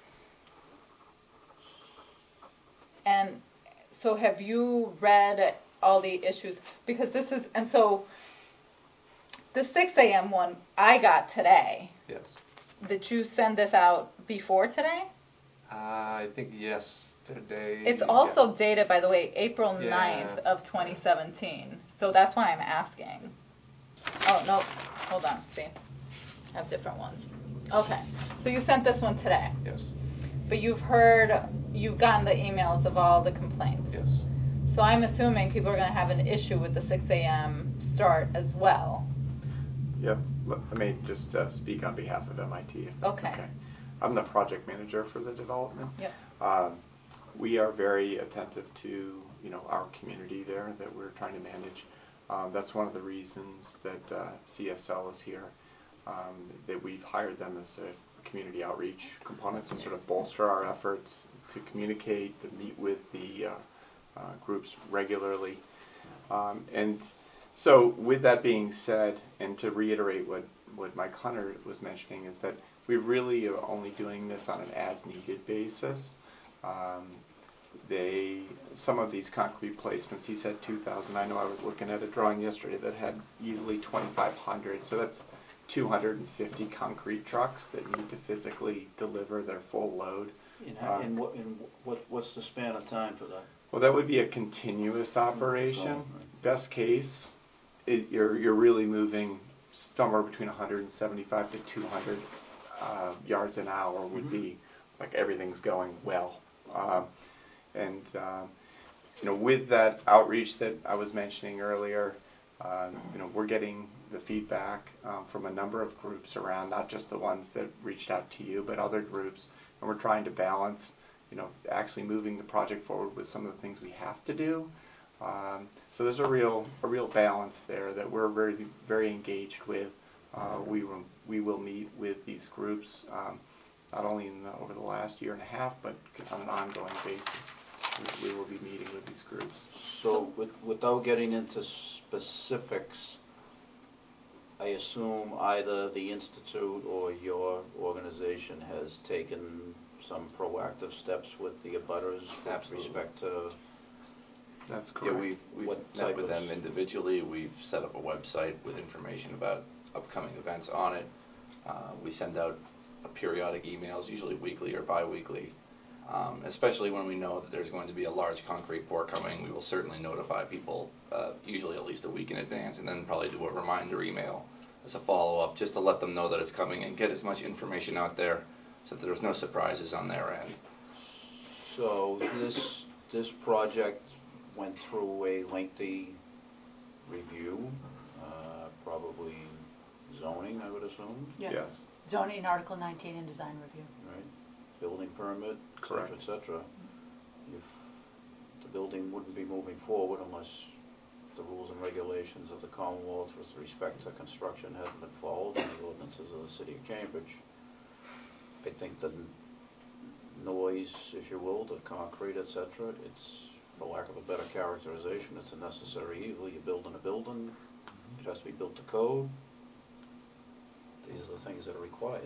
And so have you read all the issues? Because this is, and so the six a.m. one I got today.
Yes.
Did you send this out before today?
Uh, I think yesterday.
It's
yeah.
also dated, by the way, April
Yeah.
ninth of twenty seventeen. So that's why I'm asking. Oh, no. Hold on. See. I have different ones. Okay. So you sent this one today.
Yes.
But you've heard, you've gotten the emails of all the complaints.
Yes.
So I'm assuming people are going to have an issue with the six a.m. start as well.
Yep. Let let me just uh, speak on behalf of M I T, if that's
Okay.
okay. I'm the project manager for the development.
Yep.
Um, we are very attentive to, you know, our community there that we're trying to manage. Um, that's one of the reasons that uh, C S L is here, um, that we've hired them as a community outreach component to sort of bolster our efforts to communicate, to meet with the uh, uh, groups regularly. Um, and so with that being said, and to reiterate what, what Mike Hunter was mentioning, is that we really are only doing this on an as-needed basis. Um, they, some of these concrete placements, he said two thousand. I know I was looking at a drawing yesterday that had easily twenty-five hundred. So that's two hundred fifty concrete trucks that need to physically deliver their full load.
And, how, and, what, and what, what's the span of time for that?
Well, that would be a continuous operation.
Oh, right.
Best case, it, you're you're really moving somewhere between one hundred seventy-five to two hundred uh, yards an hour would be like everything's going well. Um, and um, you know, with that outreach that I was mentioning earlier, uh, you know, we're getting the feedback um, from a number of groups around, not just the ones that reached out to you, but other groups, and we're trying to balance, you know, actually moving the project forward with some of the things we have to do. Um, so there's a real a real balance there that we're very very engaged with. Uh, we will we will meet with these groups um, not only in the, over the last year and a half, but on an ongoing basis. We, we will be meeting with these groups.
So, with, without getting into specifics, I assume either the Institute or your organization has taken some proactive steps with the abutters with
Absolutely.
respect to
That's correct.
Yeah, we've, we've
what
met
type
with
of
them individually. We've set up a website with information about upcoming events on it. Uh, we send out uh, periodic emails, usually weekly or bi-weekly. Um, especially when we know that there's going to be a large concrete pour coming, we will certainly notify people, uh, usually at least a week in advance, and then probably do a reminder email as a follow-up, just to let them know that it's coming and get as much information out there so that there's no surprises on their end.
So this this project went through a lengthy review, uh, probably zoning, I would assume.
Yeah.
Yes.
Zoning, Article nineteen, and design review.
Right. Building permit, et
Correct.
cetera, et cetera. If the building wouldn't be moving forward unless the rules and regulations of the Commonwealth with respect to construction hadn't been followed and the ordinances of the City of Cambridge, I think the n- noise, if you will, the concrete, et cetera, it's, for lack of a better characterization, it's a necessary evil. You're building a building, it has to be built to code. These are the things that are required.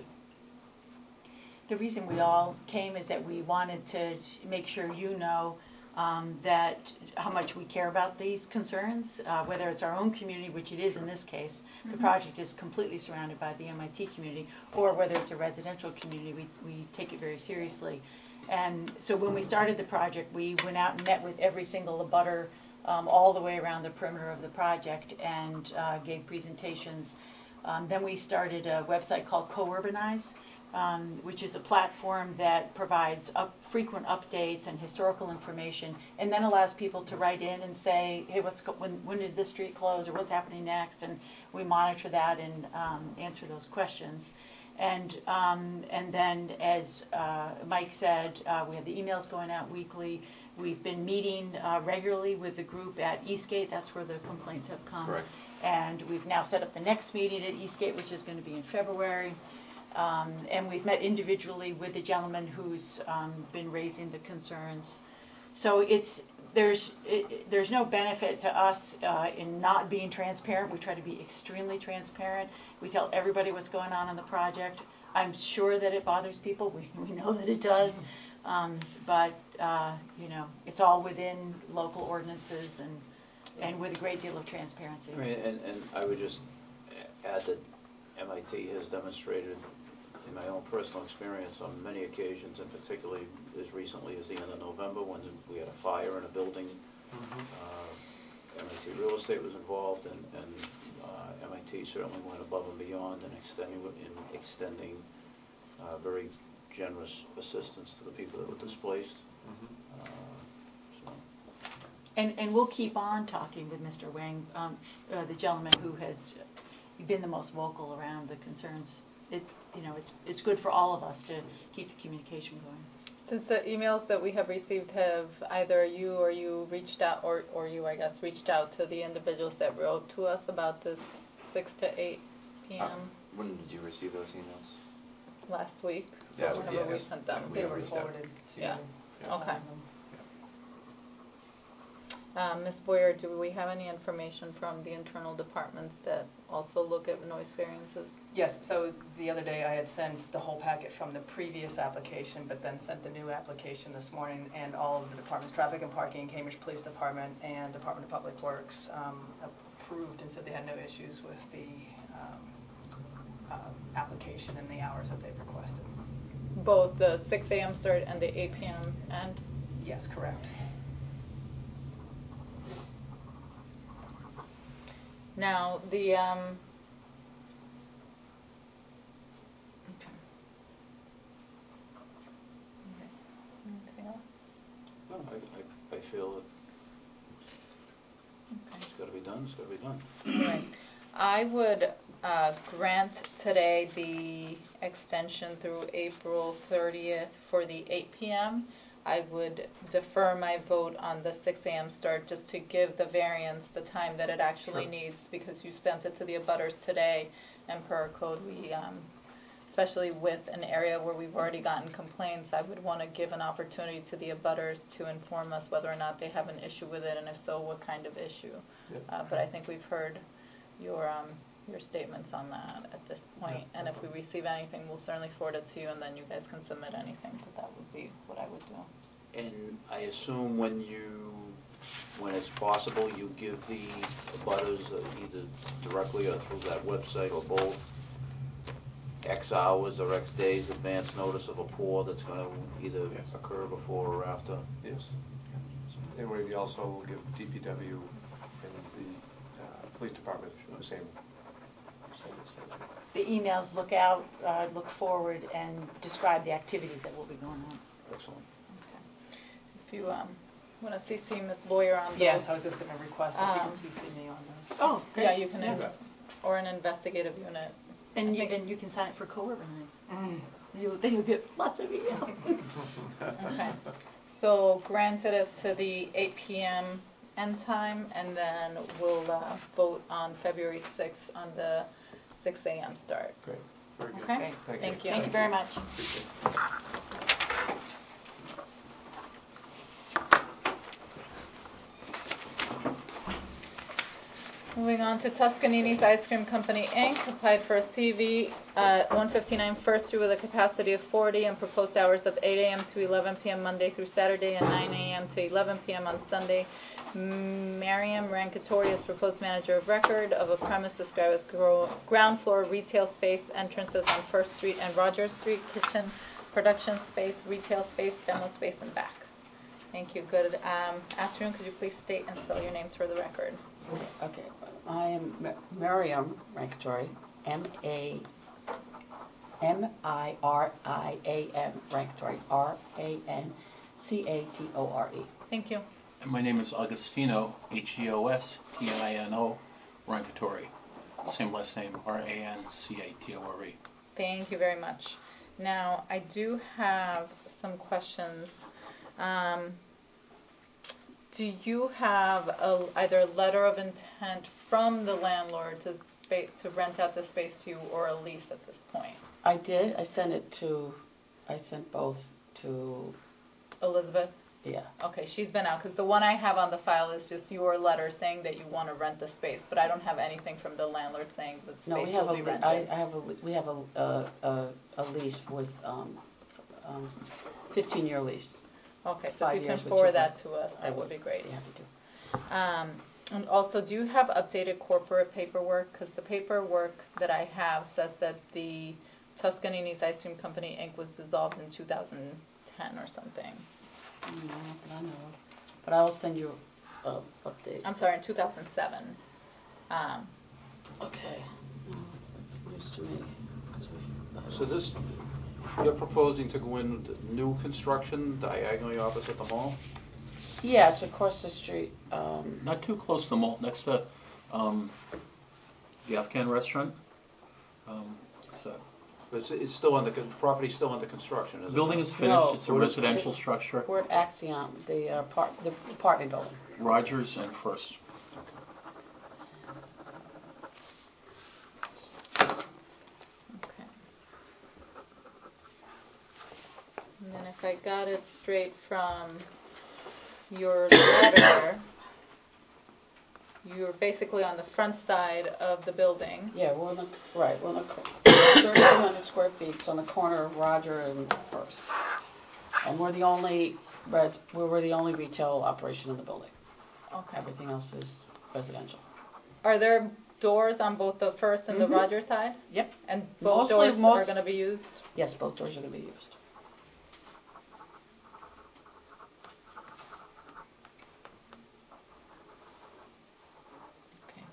The reason we all came is that we wanted to sh- make sure you know um, that how much we care about these concerns, uh, whether it's our own community, which it is in this case. The
Mhm.
project is completely surrounded by the M I T community, or whether it's a residential community, we, we take it very seriously. And so when we started the project, we went out and met with every single abutter um, all the way around the perimeter of the project and uh, gave presentations. Um, then we started a website called Co-Urbanize, um, which is a platform that provides up, frequent updates and historical information, and then allows people to write in and say, hey, what's go- when, when did this street close, or what's happening next, and we monitor that and um, answer those questions. And um, and then, as uh, Mike said, uh, we have the emails going out weekly. We've been meeting uh, regularly with the group at Eastgate. That's where the complaints have come.
Correct.
And we've now set up the next meeting at Eastgate, which is going to be in February. Um, and we've met individually with the gentleman who's um, been raising the concerns. So it's there's it, there's no benefit to us uh, in not being transparent. We try to be extremely transparent. We tell everybody what's going on on the project. I'm sure that it bothers people. We we know that it does. Um, but uh, you know, it's all within local ordinances and and with a great deal of transparency.
I mean, and, and I would just add that M I T has demonstrated, in my own personal experience, on many occasions, and particularly as recently as the end of November when we had a fire in a building.
Mm-hmm.
uh, M I T Real Estate was involved, and, and uh, M I T certainly went above and beyond in extending, in extending uh, very generous assistance to the people that were displaced.
Mm-hmm.
Uh, so.
And, and we'll keep on talking with Mister Wang, um, uh, the gentleman who has been the most vocal around the concerns. It, you know, it's it's good for all of us to keep the communication going.
Since the emails that we have received, have either you or you reached out, or, or you, I guess, reached out to the individuals that wrote to us about this six to eight p.m.
Uh, when did you receive those emails?
last week?
Yeah,
Whenever
yeah,
we
yes.
sent them.
We
They were
reached out.
forwarded to
Yeah.
you.
Okay. Um, Miz Boyer, do we have any information from the internal departments that also look at noise variances?
Yes, so the other day I had sent the whole packet from the previous application, but then sent the new application this morning, and all of the departments, Traffic and Parking, Cambridge Police Department, and Department of Public Works, um, approved and said they had no issues with the um, uh, application and the hours that they've requested.
Both the six a.m. start and the eight p.m. end?
Yes, correct.
Now, the, um, okay.
No, I, I, I feel that it's gotta be done, it's gotta be done.
Right. I would uh, grant today the extension through April thirtieth for the eight p m I would defer my vote on the six a m start just to give the variance the time that it actually
Sure.
needs, because you sent it to the abutters today, and per our code, we, um, especially with an area where we've already gotten complaints, I would want to give an opportunity to the abutters to inform us whether or not they have an issue with it, and if so, what kind of issue.
Yep.
Uh, but I think we've heard your um, your statements on that at this point,
Yeah,
and if we receive anything, we'll certainly forward it to you, and then you guys can submit anything. But that would be what I would do.
And I assume when you, when it's possible, you give the abutters uh, either directly or through that website or both, X hours or X days advance notice of a pour that's gonna either
Yes.
occur before or after?
Yes. And we also will give D P W and the uh, police department the same, same extension.
The emails look out, uh, look forward, and describe the activities that will be going on.
Excellent.
Okay. If you um, want to C C Miz Boyer on those.
Yes, I was just going to request if you
Um,
can C C me on this.
Oh, great.
Yeah, you can,
Yeah.
inv- or an investigative unit.
And
I
you,
think-
and you can sign it for co-organizing. Mm. You, then you'll get lots of emails.
Okay. So granted it to the eight p m end time, and then we'll uh, vote on February sixth on the six a m start.
Great. Very good.
Okay?
Thank you.
Thank you.
Thank you very much.
Appreciate it.
Moving on to Tuscanini's Ice Cream Company, Incorporated, applied for a C V at one fifty-nine First Street with a capacity of forty and proposed hours of eight a m to eleven p m Monday through Saturday and nine a m to eleven p m on Sunday. Miriam Rankatori is proposed manager of record of a premise described as gro- ground floor retail space, entrances on First Street and Rogers Street, kitchen, production space, retail space, demo space, and back. Thank you. Good um, afternoon. Could you please state and spell your names for the record?
Okay, I am Ma- Miriam Rankatori, M A M I R I A M Rankatori, R A N C A T O R E.
Thank you.
And my name is Augustino, H E O S T I N O, Rankatori. Same last name, R A N C A T O R E.
Thank you very much. Now, I do have some questions. Um, do you have a, either a letter of intent from the landlord to space, to rent out the space to you, or a lease at this point?
I did, I sent it to, I sent both to,
Elizabeth?
yeah.
Okay, she's been out, because the one I have on the file is just your letter saying that you want to rent the space, but I don't have anything from the landlord saying the
No,
space
we have
will
a,
be
le-
rented.
I, I have a, we have a, a, a, a lease with, um, um, fifteen-year lease.
Okay, so
Five
if you
years
can
with
forward
two
that
months.
to us,
I
that would
would.
be great.
Be happy to.
Um, and also, do you have updated corporate paperwork? Because the paperwork that I have says that the Tuscanini's Ice Cream Company, Incorporated was dissolved in two thousand ten or something.
Mm, not that I know of. But I'll send you a update.
I'm sorry, in two thousand seven. Um,
Okay. Mm, That's news to me. 'cause we-
So this, you're proposing to go in with new construction diagonally opposite the mall?
Yeah, it's across the street. Um,
Not too close to the mall, next to um, the Afghan restaurant. Um, so
But it's, it's still under, con- property's still under construction, isn't
the
it?
building is finished,
No,
it's a
we're-
residential structure.
We're at Axiom, the uh, part, the apartment building.
Rogers and First.
okay. And then if I got it straight from your letter, you're basically on the front side of the building.
Yeah, we're on the, right, we're on the, thirty-two hundred square feet, it's on the corner of Roger and First. And we're the only, res- we're the only retail operation in the building.
Okay.
Everything else is residential.
Are there doors on both the First and
Mhm.
the Rogers side?
Yep.
And both
Mostly
doors are
most-
going to be used?
Yes, both doors are going to be used.
Okay.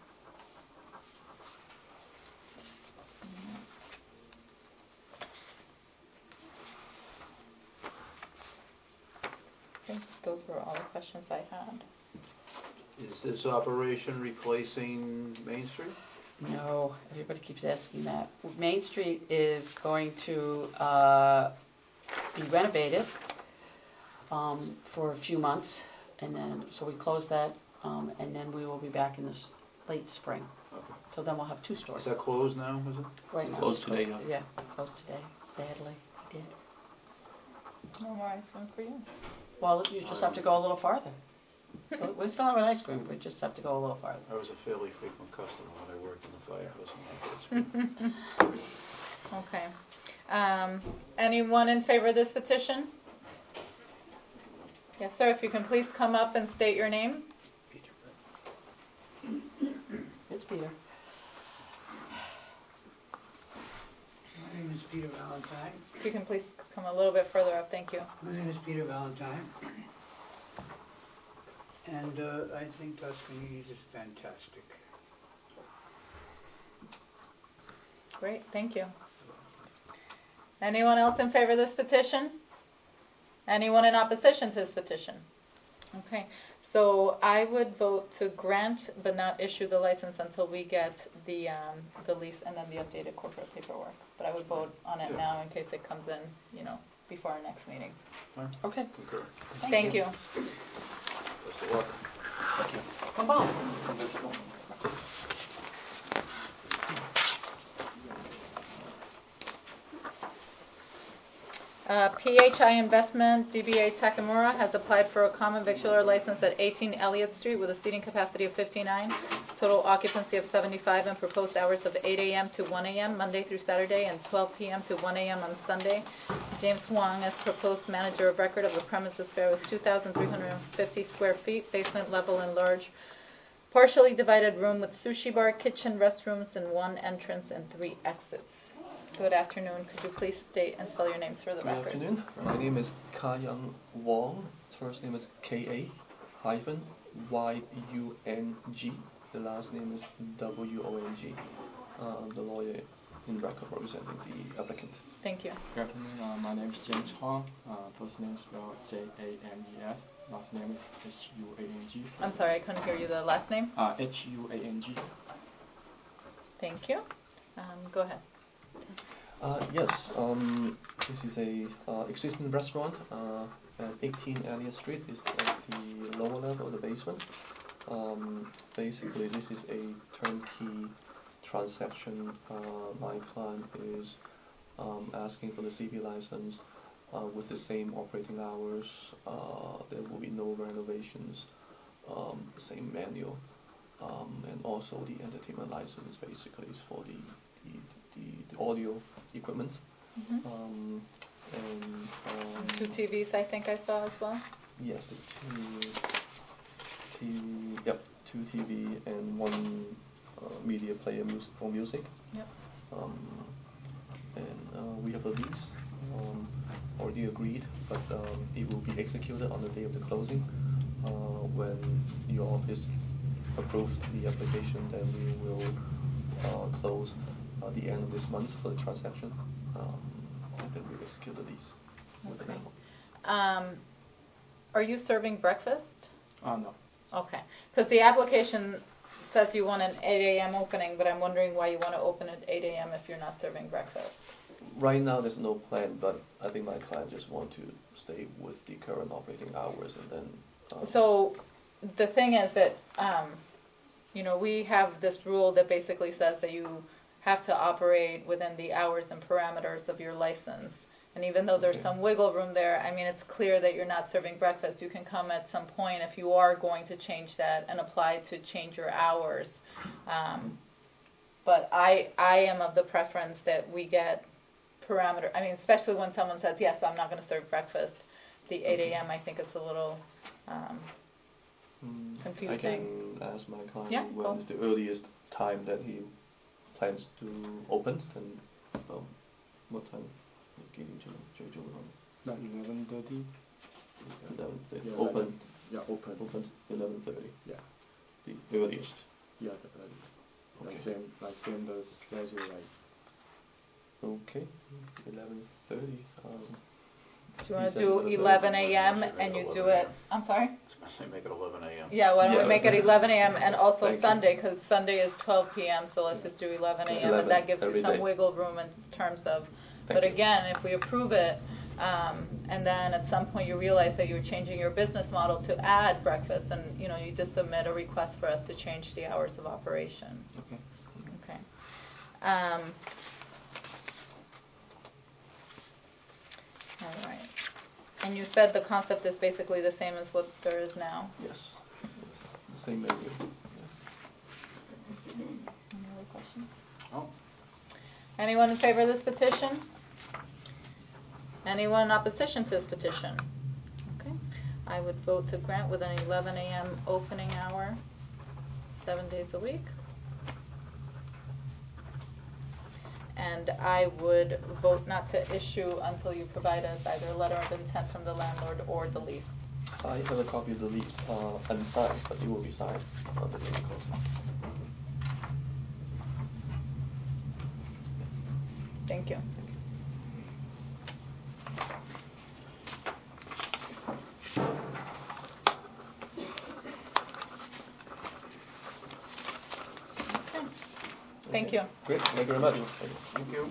I think those were all the questions I had.
Is this operation replacing Main Street?
No, everybody keeps asking that. Main Street is going to uh, be renovated um, for a few months, and then, so we close that, um, and then we will be back in this late spring.
Okay.
So then we'll have two stores.
Is that closed now, is it?
Right now.
Closed today, yeah.
Yeah, closed today, sadly, we did.
No more ice cream for you.
Well, you just have to go a little farther. We still have an ice cream, we just have to go a little farther.
I was a fairly frequent customer when I worked in the firehouse.
Okay. Um, anyone in favor of this petition? Yes, sir. If you can please come up and state your name.
It's Peter.
My name is Peter Valentine.
If you can please come a little bit further up. Thank you.
My name is Peter Valentine. And uh, I think Tuscany is fantastic.
Great. Thank you. Anyone else in favor of this petition? Anyone in opposition to this petition? Okay. So I would vote to grant but not issue the license until we get the um, the lease and then the updated corporate paperwork. But I would vote on it
Yeah.
now in case it comes in, you know, before our next meeting.
Okay.
Concur.
Thank, Thank you.
you. Best of luck.
Thank you.
Come on.
Come visit.
Uh, P H I Investment, D B A Takamura, has applied for a common victualler license at eighteen Elliott Street with a seating capacity of fifty-nine, total occupancy of seventy-five, and proposed hours of eight a.m. to one a.m. Monday through Saturday and twelve p.m. to one a.m. on Sunday. James Huang, as proposed manager of record of the premises, varies two thousand three hundred fifty square feet, basement level and large, partially divided room with sushi bar, kitchen, restrooms, and one entrance and three exits. Good afternoon. Could you please state and spell your names for the
Good
record?
afternoon. My name is Ka Young Wong. First name is K A hyphen Y U N G. The last name is W O N G. Uh, the lawyer in record representing the applicant.
Thank you.
Good afternoon. Uh, my name is James Huang. Uh, first name is spelled J A M E S. Last name is H U A N G.
I'm sorry, I couldn't hear you. The last name?
Uh, H U A N G.
Thank you. Um, go ahead.
Uh, yes, um, this is a uh, existing restaurant uh, at eighteen Elliott Street. It's at the lower level, the basement. Um, basically, this is a turnkey transaction. Uh, my client is um, asking for the C P license uh, with the same operating hours. Uh, there will be no renovations. Um, same menu, um, and also the entertainment license basically is for the the, the, the audio equipment.
Mm-hmm.
Um, and um,
Two T Vs, I think I saw as well.
yes, the two T V, yep, two T V and one uh, media player mus for music.
Yep.
Um, and uh, we have a lease um, already agreed, but um, it will be executed on the day of the closing. Uh, when your office approves the application, then we will uh, close uh, the end of this month for the transaction, um, and then we execute the lease. with the
Okay.
landlord.
Um, are you serving breakfast?
Uh, no.
Okay. Because the application says you want an eight a.m. opening, but I'm wondering why you want to open at eight a.m. if you're not serving breakfast.
Right now, there's no plan, but I think my client just want to stay with the current operating hours, and then. Um,
So the thing is that, um, you know, we have this rule that basically says that you have to operate within the hours and parameters of your license. And even though there's
Okay.
some wiggle room there, I mean, it's clear that you're not serving breakfast. You can come at some point if you are going to change that and apply to change your hours. Um, but I, I am of the preference that we get parameter. I mean, especially when someone says, yes, I'm not going to serve breakfast. The eight a.m. I think it's a little um,
mm,
confusing.
I can ask my client
Yeah,
when
go.
is the earliest time that he plans to open, and um, what time? Give him to to to
About eleven thirty.
eleven thirty.
Yeah,
Open.
eleven. Yeah, open.
Open eleven thirty.
Yeah.
The earliest.
Yeah, the earliest.
Okay.
Like same, like same the schedule, like.
Okay. Eleven thirty. Um,
Do you wanna
said
do eleven AM
Should make
and you
it
do
eleven
it, I'm sorry?
Say make it eleven AM.
Yeah, why don't we
Yeah,
make it
okay.
eleven AM and also
Thank you.
Sunday, because Sunday is twelve PM, so let's just do eleven AM, and
eleven
that gives you
every
some
day.
wiggle room in terms of,
Thank
but
you.
again, if we approve it, um, and then at some point you realize that you're changing your business model to add breakfast, and, you know, you just submit a request for us to change the hours of operation.
Okay.
Okay. Um, all right. And you said the concept is basically the same as what there is now?
Yes. yes. The same menu. Yes.
Any other questions?
Oh.
Anyone in favor of this petition? Anyone in opposition to this petition? Okay. I would vote to grant with an eleven AM opening hour, seven days a week. And I would vote not to issue until you provide us either a letter of intent from the landlord or the lease.
I have a copy of the lease uh, unsigned, but it will be signed on the day of closing.
Thank you. Okay. Thank you.
Great. Thank you very much.
Thank you.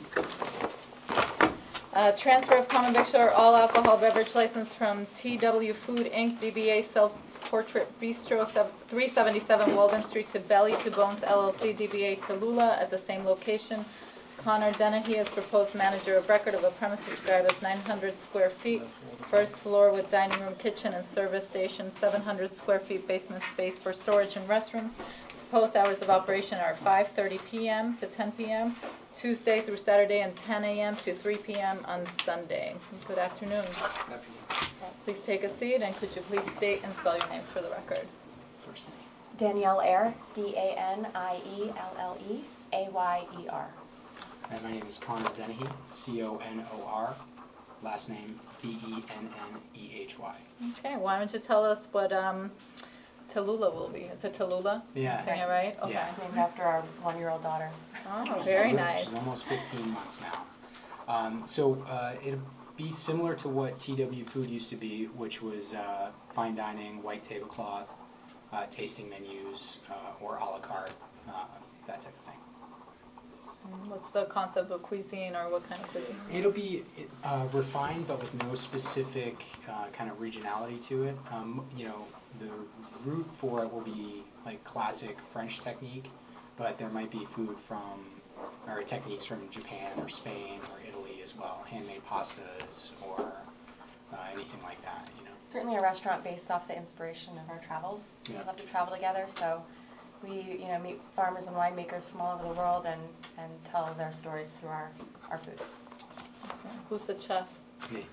Uh, transfer of common victular all alcohol beverage license from T W Food Incorporated, D B A Self Portrait Bistro, three seventy-seven Walden Street, to Belly to Bones L L C, D B A Tallulah, at the same location. Connor Dennehy is proposed manager of record of a premise described as nine hundred square feet, first floor with dining room, kitchen, and service station, seven hundred square feet basement space for storage and restrooms. Proposed hours of operation are five thirty PM to ten PM, Tuesday through Saturday, and ten AM to three PM on Sunday. Good afternoon. Uh, Please take a seat, and could you please state and spell your names for the record?
Danielle Ayer, D A N I E L L E A Y E R.
And my name is Connor Dennehy, C O N O R, last name D E N N E H Y.
Okay, why don't you tell us what um, Tallulah will be? Is it Tallulah?
Yeah.
Saying it right? Okay.
Yeah.
Named after our one-year-old daughter.
Oh, very nice.
She's almost fifteen months now. Um, so uh, it'll be similar to what T W Food used to be, which was uh, fine dining, white tablecloth, uh, tasting menus, uh, or a la carte, uh, that type of thing.
And what's the concept of cuisine, or what kind of cuisine?
It'll be uh, refined, but with no specific uh, kind of regionality to it. Um, you know, the root for it will be like classic French technique, but there might be food from, or techniques from Japan or Spain or Italy as well, handmade pastas or uh, anything like that, you know.
Certainly a restaurant based off the inspiration of our travels.
Yeah.
We love to travel together, so we, you know, meet farmers and winemakers from all over the world and, and tell their stories through our, our food.
Okay. Who's the chef?
Me.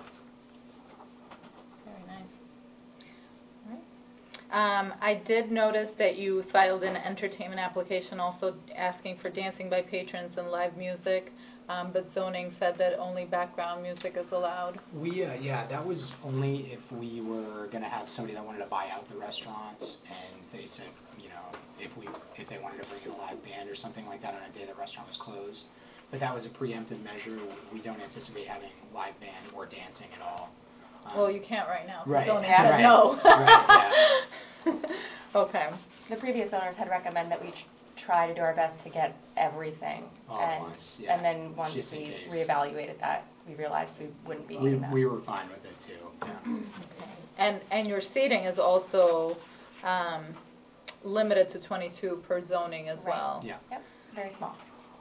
Very nice. All right. Um, I did notice that you filed an entertainment application also asking for dancing by patrons and live music, um, but zoning said that only background music is allowed.
We, uh, yeah, that was only if we were going to have somebody that wanted to buy out the restaurants, and they said, you know, if we, if they wanted to bring in a live band or something like that on a day the restaurant was closed. But that was a preemptive measure. We don't anticipate having live band or dancing at all. Um,
Well, you can't right now.
Right.
Zoning
Yeah,
said
right.
no.
Right,
Okay.
The previous owners had recommended that we tr- try to do our best to get everything.
All
and,
once, yeah.
and then once
Just in
we
case.
reevaluated that, we realized we wouldn't be
we,
needing that.
we were fine with it too. Yeah.
And and your seating is also um, limited to twenty-two per zoning as
Right.
well.
Yeah.
Yep, very small.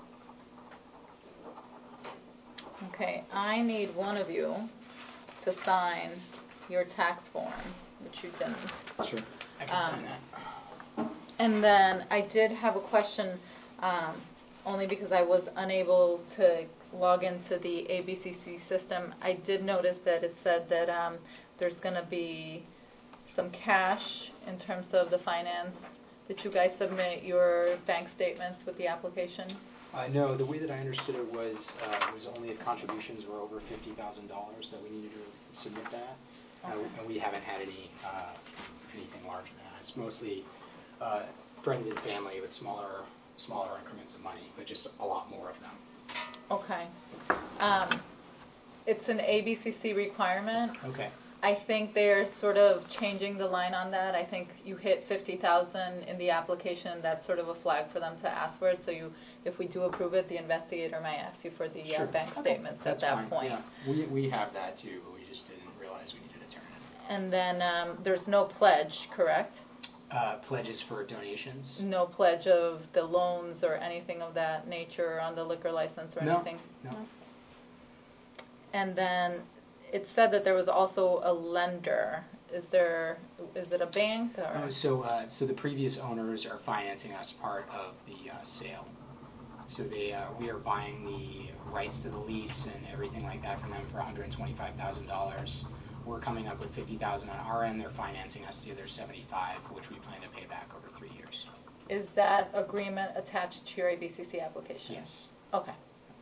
Okay, I need one of you to sign your tax form, which you didn't.
Sure. I can
Um,
sign that.
And then I did have a question, um, only because I was unable to log into the A B C C system. I did notice that it said that um, there's going to be some cash in terms of the finance. Did you guys submit your bank statements with the application?
Uh, no, the way that I understood it was uh, it was only if contributions were over fifty thousand dollars that we needed to submit that, uh,
Okay.
and we haven't had any uh, anything larger than that. It's mostly uh, friends and family with smaller smaller increments of money, but just a lot more of them.
Okay. Um, It's an A B C C requirement.
Okay.
I think they're sort of changing the line on that. I think you hit fifty thousand in the application. That's sort of a flag for them to ask for it. So you, if we do approve it, the investigator might ask you for the
Sure.
uh, bank
Okay.
statements
That's
at that
fine.
point.
Yeah. We, we have that too, but we just didn't realize we needed to turn it
And then um, there's no pledge, correct?
in. Uh, pledges for donations?
No pledge of the loans or anything of that nature on the liquor license or
No,
anything?
no.
And then it said that there was also a lender. Is there, is it a bank or?
Oh, so, uh, so the previous owners are financing us part of the uh, sale. So they, uh, we are buying the rights to the lease and everything like that from them for one hundred twenty-five thousand dollars. We're coming up with fifty thousand dollars on our end. They're financing us the other seventy-five, which we plan to pay back over three years.
Is that agreement attached to your A B C C application?
Yes.
Okay.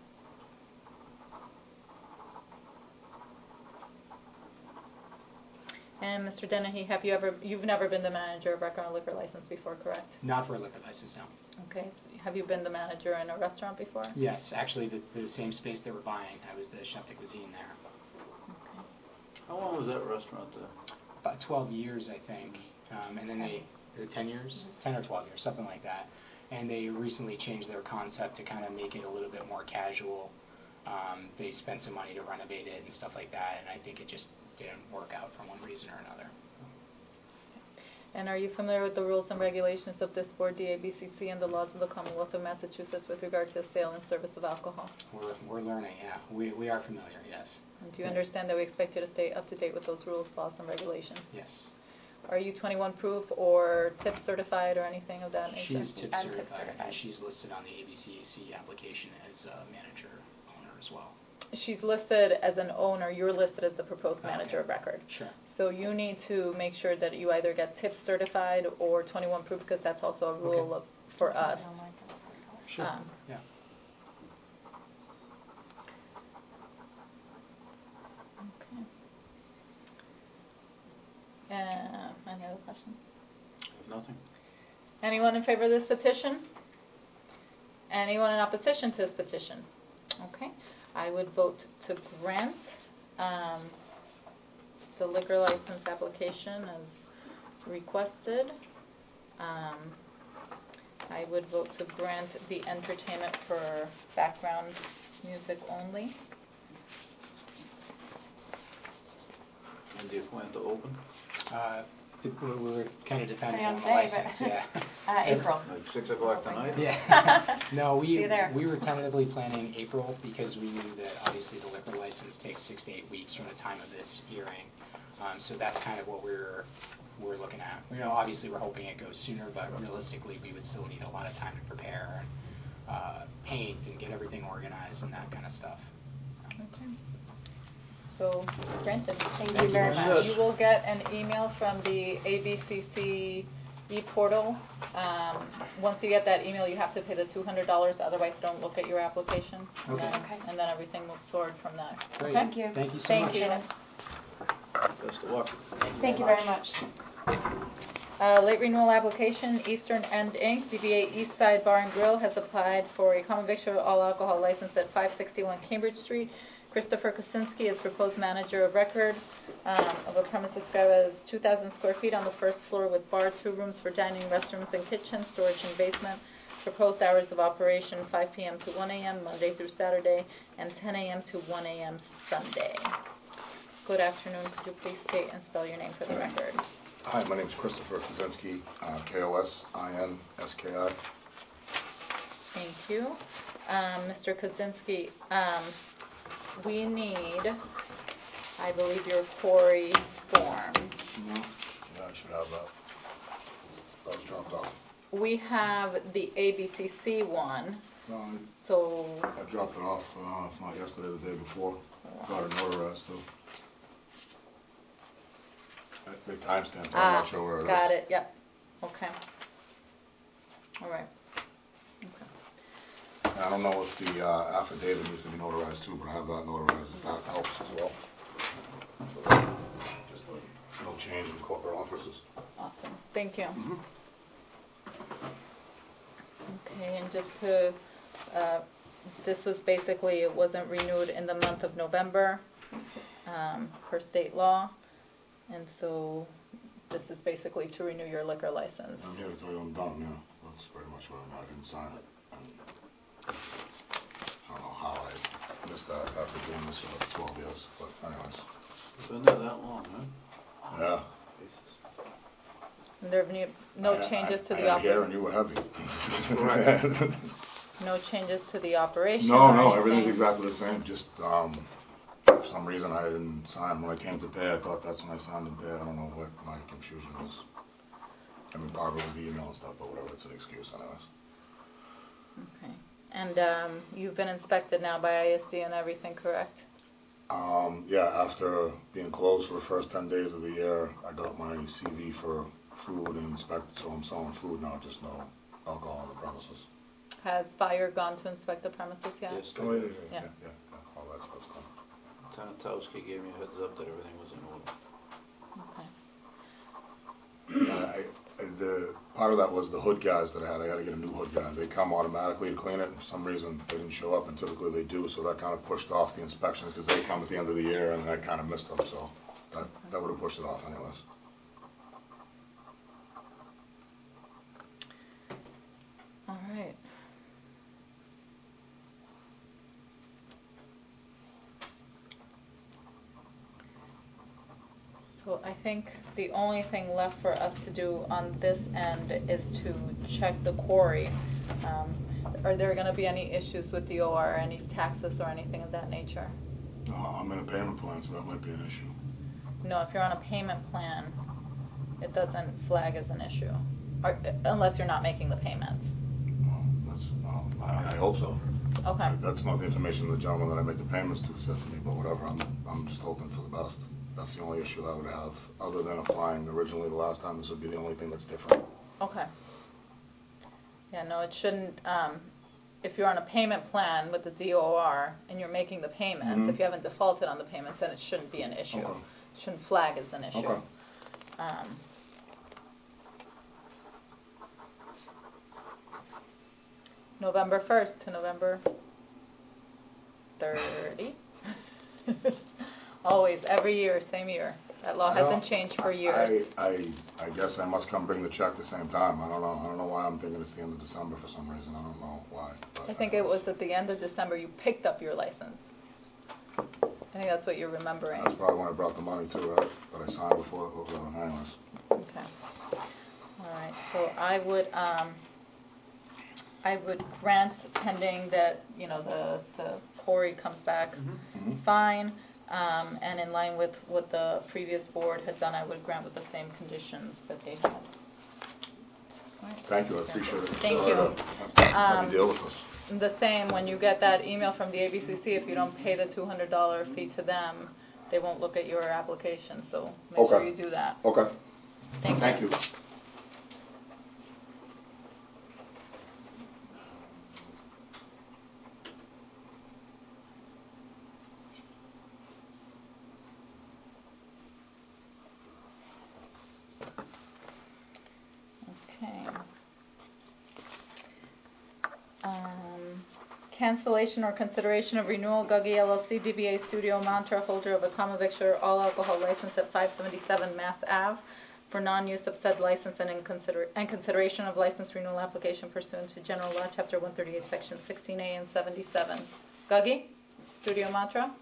And Mister Dennehy, have you ever, you've never been the manager of record on a liquor license before, correct?
Not for a liquor license, no.
Okay. Have you been the manager in a restaurant before?
Yes, actually, the, the same space they were buying, I was the chef de cuisine there.
How long was that restaurant there?
About twelve years, I think, um, and then they, or ten years, ten or twelve years, something like that. And they recently changed their concept to kind of make it a little bit more casual. Um, they spent some money to renovate it and stuff like that, and I think it just didn't work out for one reason or another.
And are you familiar with the rules and regulations of this board, the A B C C, and the laws of the Commonwealth of Massachusetts with regard to the sale and service of alcohol?
We're, we're learning, yeah. We, we are familiar, yes.
And do you understand that we expect you to stay up to date with those rules, laws, and regulations?
Yes.
Are you twenty-one proof or tip certified or anything of that nature?
She's tip
And
certified, and she's listed on the A B C A C application as a manager owner as well.
She's listed as an owner, you're listed as the proposed manager
Okay.
of record.
Sure.
So you need to make sure that you either get tip certified or twenty-one proof, because that's also a rule
Okay.
of, for us.
Sure,
Um,
yeah.
Okay. Uh, any other questions?
Nothing.
Anyone in favor of this petition? Anyone in opposition to this petition? Okay. I would vote to grant um, the liquor license application as requested. Um, I would vote to grant the entertainment for background music only.
When do you plan to open?
Uh, de- we're, we're kind of dependent on the
Fiancé, but-
license, yeah.
Uh, April.
Like six o'clock tonight?
Yeah. No,
See
we,
you there.
we were tentatively planning April because we knew that obviously the liquor license takes six to eight weeks from the time of this hearing. Um, so that's kind of what we're, we're looking at. You know, obviously we're hoping it goes sooner, but realistically we would still need a lot of time to prepare and, uh, paint and get everything organized and that kind of stuff.
Okay. So, granted.
Thank
Thank
you very
you.
much.
You will get an email from the A B C C e-portal. Um, once you get that email, you have to pay the two hundred dollars, otherwise don't look at your application. And
Okay.
then-
Okay.
And then everything moves forward from there.
Great.
Okay?
Thank you.
Thank you so
Thank
much.
you.
Best of luck.
Thank you very much.
Uh, late renewal application, Eastern End Incorporated, D B A East Side Bar and Grill has applied for a common victual all alcohol license at five sixty-one Cambridge Street. Christopher Kosinski is proposed manager of record um, of a premise described as two thousand square feet on the first floor with bar, two rooms for dining, restrooms, and kitchen, storage and basement. Proposed hours of operation five p.m. to one a.m. Monday through Saturday and ten a.m. to one a.m. Sunday. Good afternoon. Could you please state and spell your name for the record?
Hi, my name is Christopher Kosinski, uh, K O S I N S K I.
Thank you. Um, Mister Kosinski, um, we need, I believe, your quarry form.
Mm-hmm. Yeah, I should have that. That was dropped off.
We have the A B C C one,
No, I,
so,
I dropped it off, uh, if not yesterday, the day before. Got it notarized too. I think timestamp, I'm
ah,
not sure where it is.
got it, yep. Okay. All right.
I don't know if the uh, affidavit needs to be notarized too, but I have that notarized, if that helps as well. So, just a, no change in corporate offices.
Awesome. Thank you.
Mhm.
Okay, and just to, uh, this was basically, it wasn't renewed in the month of November. um, per state law. And so this is basically to renew your liquor license.
I'm here to tell you I'm done, yeah. That's pretty much what I didn't sign it. And I don't know how I missed that after doing this for like twelve years, but anyways.
Been there that long, huh?
Yeah.
And there have no- no
I-
changes
I-
to
I
the
had hair
operation?
and you were heavy.
Right. No changes to the operation?
No,
or
no, everything's
anything?
exactly the same, just, um, for some reason I didn't sign when I came to pay. I thought that's when I signed and pay. I don't know what my confusion was. I mean, part of it was the email and stuff, but whatever, it's an excuse anyways.
Okay. And um, you've been inspected now by I S D and everything, correct?
Um, yeah, after being closed for the first ten days of the year, I got my C V for food and inspected, so I'm selling food now, just no alcohol on the premises.
Has fire gone to inspect the premises yet?
Yes,
Oh, yeah, yeah,
Yeah.
yeah, yeah, yeah, all that stuff's gone.
Tanatowski gave me a heads up that everything was in order.
Okay.
Yeah, I, I, the, part of that was the hood guys that I had. I had to get a new hood guy. They come automatically to clean it, and for some reason they didn't show up, and typically they do, so that kind of pushed off the inspections, because they come at the end of the year, and I kind of missed them, so that, that would have pushed it off anyways.
All right. So I think the only thing left for us to do on this end is to check the quarry. Um, are there going to be any issues with the O R, any taxes or anything of that nature?
Uh, I'm in a payment plan, so that might be an issue.
No, if you're on a payment plan, it doesn't flag as an issue, or, unless you're not making the payments.
Well, that's, well, I, I hope so.
Okay.
That's not the information the gentleman that I make the payments to said to me, but whatever, I'm, I'm just hoping for the best. That's the only issue I would have, other than applying originally the last time. This would be the only thing that's different.
Okay. Yeah, no, it shouldn't, um, if you're on a payment plan with the D O R and you're making the payments,
Mhm.
if you haven't defaulted on the payments, then it shouldn't be an issue.
Okay.
Shouldn't flag as an issue.
Okay.
Um, November first to November thirty. Always, every year, same year. That law
I don't-
hasn't changed for years.
I, I, I guess I must come bring the check the same time. I don't know, I don't know why I'm thinking it's the end of December for some reason. I don't know why. but-
I think it was at the end of December you picked up your license. I think that's what you're remembering.
That's probably when I brought the money too, right? That I signed before, uh, anyways.
Okay. All right, so I would, um, I would grant pending that, you know, the, the quarry comes back
Mhm.
fine, um, and in line with what the previous board had done, I would grant with the same conditions that they had. All right.
Thank you, I appreciate it.
Thank
Sorry
you.
to have to- have
Um,
to deal with this.
The same, when you get that email from the A B C C, if you don't pay the two hundred dollar fee to them, they won't look at your application, so make sure
Okay.
you do that.
Okay.
Thank you.
Thank you.
Okay. Um, cancellation or consideration of renewal, Guggy L L C, D B A Studio Mantra, holder of a common victular all alcohol license at five seventy-seven Mass Ave, for non-use of said license and in consider and consideration of license renewal application pursuant to General Law, Chapter one thirty-eight, Section sixteen A and seventy-seven. Guggy, Studio Mantra.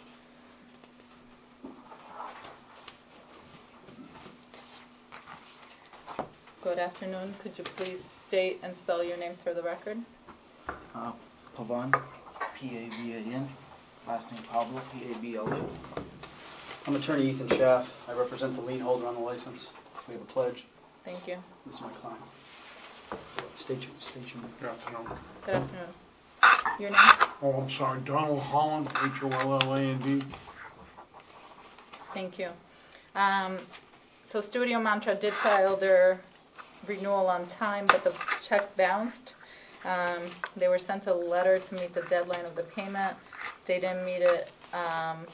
Good afternoon. Could you please state and spell your names for the record?
Uh, Pavan, P A V A N, last name Pablo, P A B L O. I'm attorney Ethan Schaff. I represent the lien holder on the license. We have a pledge.
Thank you.
This is my client. State your, state your name.
Good afternoon.
Good afternoon. Your name?
Oh, I'm sorry, Donald Holland, H O L L A N D.
Thank you. Um, so Studio Mantra did file their renewal on time, but the check bounced. Um, they were sent a letter to meet the deadline of the payment. They didn't meet it. Um,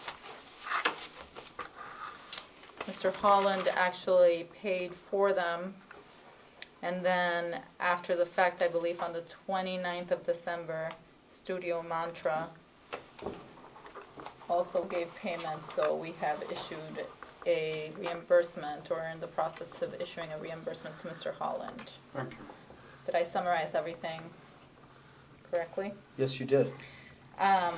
Mister Holland actually paid for them, and then after the fact, I believe on the twenty-ninth of December, Studio Mantra also gave payment, so we have issued a reimbursement, or in the process of issuing a reimbursement to Mister Holland.
Thank you.
Did I summarize everything correctly?
Yes, you did.
Um,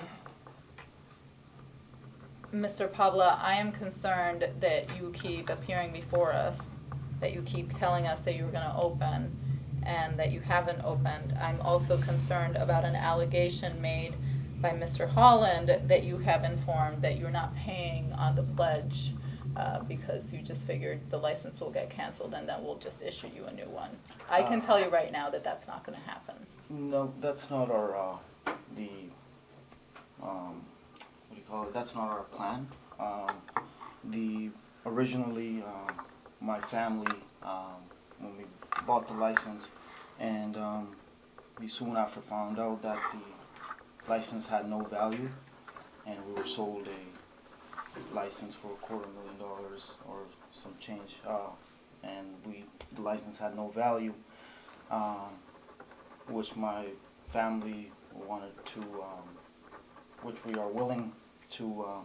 Mister Pabla, I am concerned that you keep appearing before us, that you keep telling us that you're going to open, and that you haven't opened. I'm also concerned about an allegation made by Mister Holland that you have informed that you're not paying on the pledge uh, because you just figured the license will get canceled and then we'll just issue you a new one. I can
Uh,
tell you right now that that's not going to happen.
No, that's not our, uh, the, um, what do you call it, that's not our plan. Um, the, originally, um, my family, um, when we bought the license, and um, we soon after found out that the license had no value, and we were sold a license for a quarter million dollars or some change, uh, and we, the license had no value, um, which my family wanted to, um, which we are willing to um,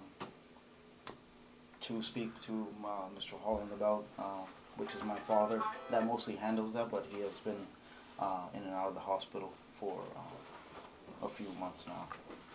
to speak to uh, Mister Holland about, uh, which is my father. That mostly handles that, but he has been uh, in and out of the hospital for uh, a few months now.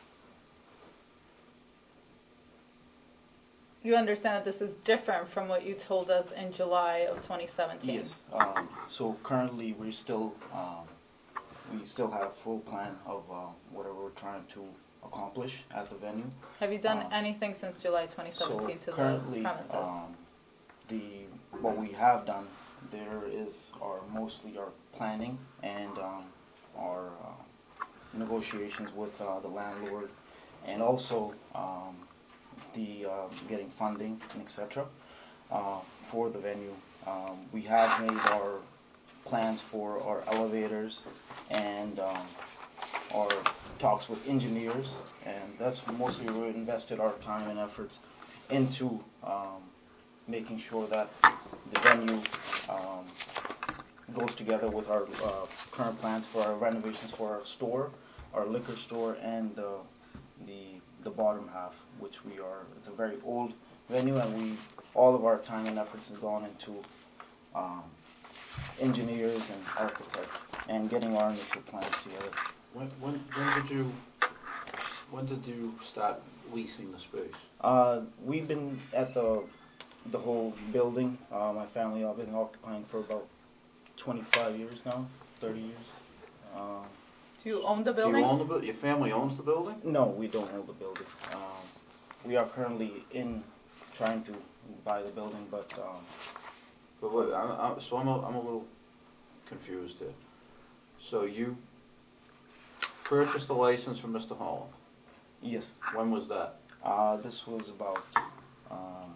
You understand that this is different from what you told us in July of twenty seventeen?
Yes. Um, so currently, we still um, we still have a full plan of uh, whatever we're trying to accomplish at the venue.
Have you done
Um,
anything since July twenty seventeen
so
to
currently,
the premises?
um, the what we have done there is our mostly our planning and um, our uh, negotiations with uh, the landlord, and also um, the uh, getting funding and et cetera uh, for the venue. Um, we have made our plans for our elevators and um, our talks with engineers, and that's mostly where we invested our time and efforts into um, making sure that the venue um, goes together with our uh, current plans for our renovations for our store, our liquor store, and the the the bottom half, which we are. It's a very old venue, and we all of our time and efforts has gone into um, engineers and architects and getting our initial plans together.
When, when, when did you, when did you start leasing the space?
Uh, we've been at the the whole building. Uh, my family have been occupying for about twenty-five years now, thirty years. Um,
Do you own the
Do you
building?
own the, bu- your family owns the building?
no, we don't own the building. Um, we are currently in trying to buy the building, but um,
But wait, I'm, I'm, so I'm a, I'm a little confused here. So you purchased a license from Mister Holland?
yes.
When was that?
Uh, this was about, um,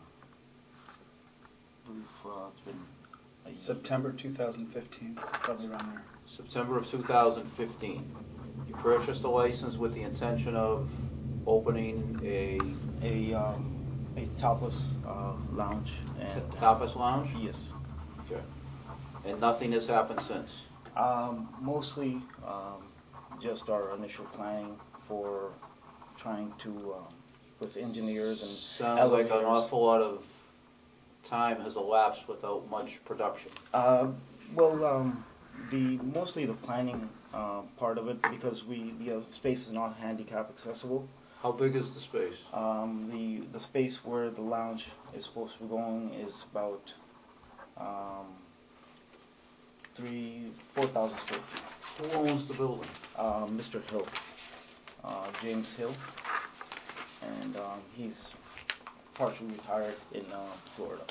I believe, uh, it's been a year.
September two thousand fifteen, probably around there.
September of two thousand fifteen. You purchased a license with the intention of opening a
a um, a topless uh, lounge and
tapas lounge?
Yes.
Okay. And nothing has happened since?
Um, mostly um, just our initial planning for trying to, um, with engineers and
Sounds like
elevators.
an awful lot of time has elapsed without much production.
Uh, well, um, the mostly the planning uh, part of it, because we the uh, space is not handicap accessible.
How big is the space?
Um, the the space where the lounge is supposed to be going is about um, three four thousand square feet.
Who owns the building?
Uh, Mister Hill, uh, James Hill, and um, he's partially retired in uh, Florida.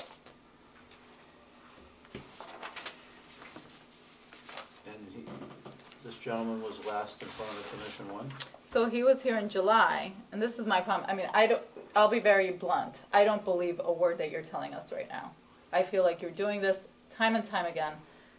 And he, this gentleman was last in front of the commission when?
So he was here in July, and this is my problem. I mean, I don't, I'll be very blunt. I don't believe a word that you're telling us right now. I feel like you're doing this time and time again.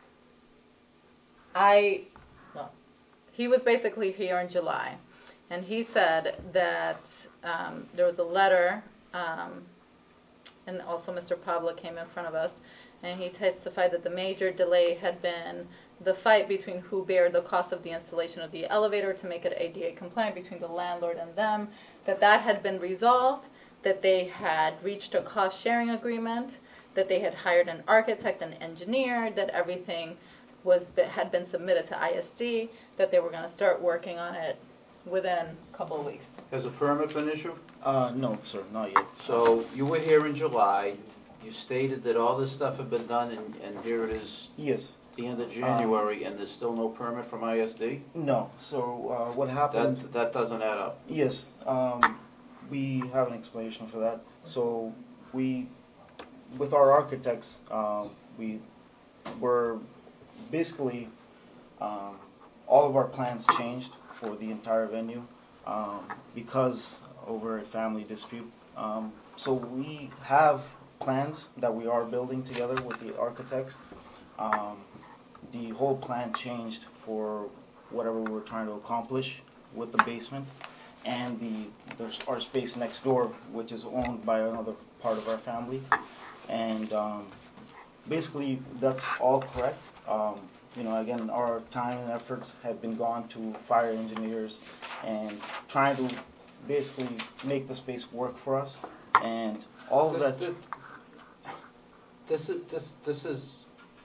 I, well, he was basically here in July, and he said that um, there was a letter, um, and also Mister Pablo came in front of us, and he testified that the major delay had been the fight between who bear the cost of the installation of the elevator to make it A D A compliant between the landlord and them, that that had been resolved, that they had reached a cost-sharing agreement, that they had hired an architect and engineer, that everything was had been submitted to I S D, that they were going to start working on it within a couple of weeks.
Has a permit been issued?
Uh, no, sir, not yet.
So you were here in July, you stated that all this stuff had been done, and, and here it is.
Yes.
The end of January, um, and there's still no permit from I S D?
No. So uh, what happened?
That, that doesn't add up.
Yes. Um, we have an explanation for that. So we, with our architects, uh, we were basically, um, all of our plans changed for the entire venue um, because over a family dispute. Um, so we have plans that we are building together with the architects. Um, the whole plan changed for whatever we were trying to accomplish with the basement and the there's our space next door, which is owned by another part of our family. And um, basically that's all correct. Um, you know, again, our time and efforts have been gone to fire engineers and trying to basically make the space work for us. And all of
This,
that.
this, this is this this is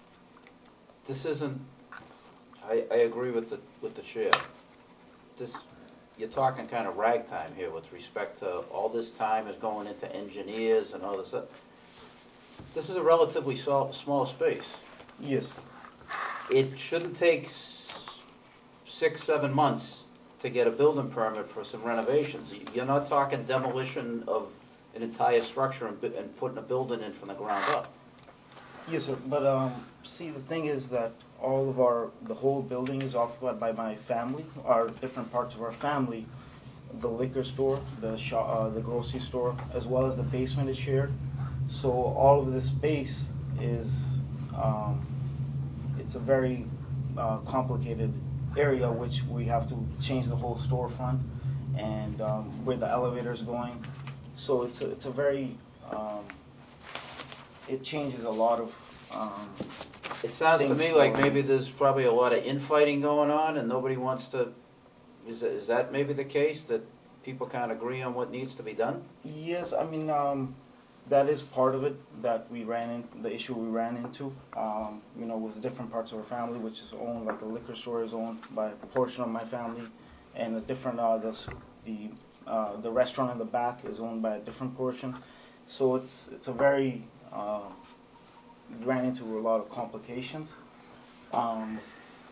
this isn't. I, I agree with the with the chair. This you're talking kind of ragtime here with respect to all this time is going into engineers and all this stuff. This is a relatively small, small space.
Yes.
It shouldn't take s- six, seven months to get a building permit for some renovations. You're not talking demolition of an entire structure and, bu- and putting a building in from the ground up.
Yes, sir. But um, see, the thing is that all of our, the whole building is occupied by my family, our different parts of our family. The liquor store, the shop, uh, the grocery store, as well as the basement is shared. So all of this space is, um, it's a very uh, complicated area, which we have to change the whole storefront and um, where the elevator is going. So it's a, it's a very, um, it changes a lot of. Um,
It sounds to
things
me like
going-
maybe there's probably a lot of infighting going on, and nobody wants to. Is that, is that maybe the case that people can't agree on what needs to be done?
Yes, I mean um, that is part of it that we ran in. The issue we ran into, um, you know, with different parts of our family, which is owned like the liquor store is owned by a portion of my family, and a different uh, the the uh, the restaurant in the back is owned by a different portion. So it's it's a very uh, ran into a lot of complications. Um,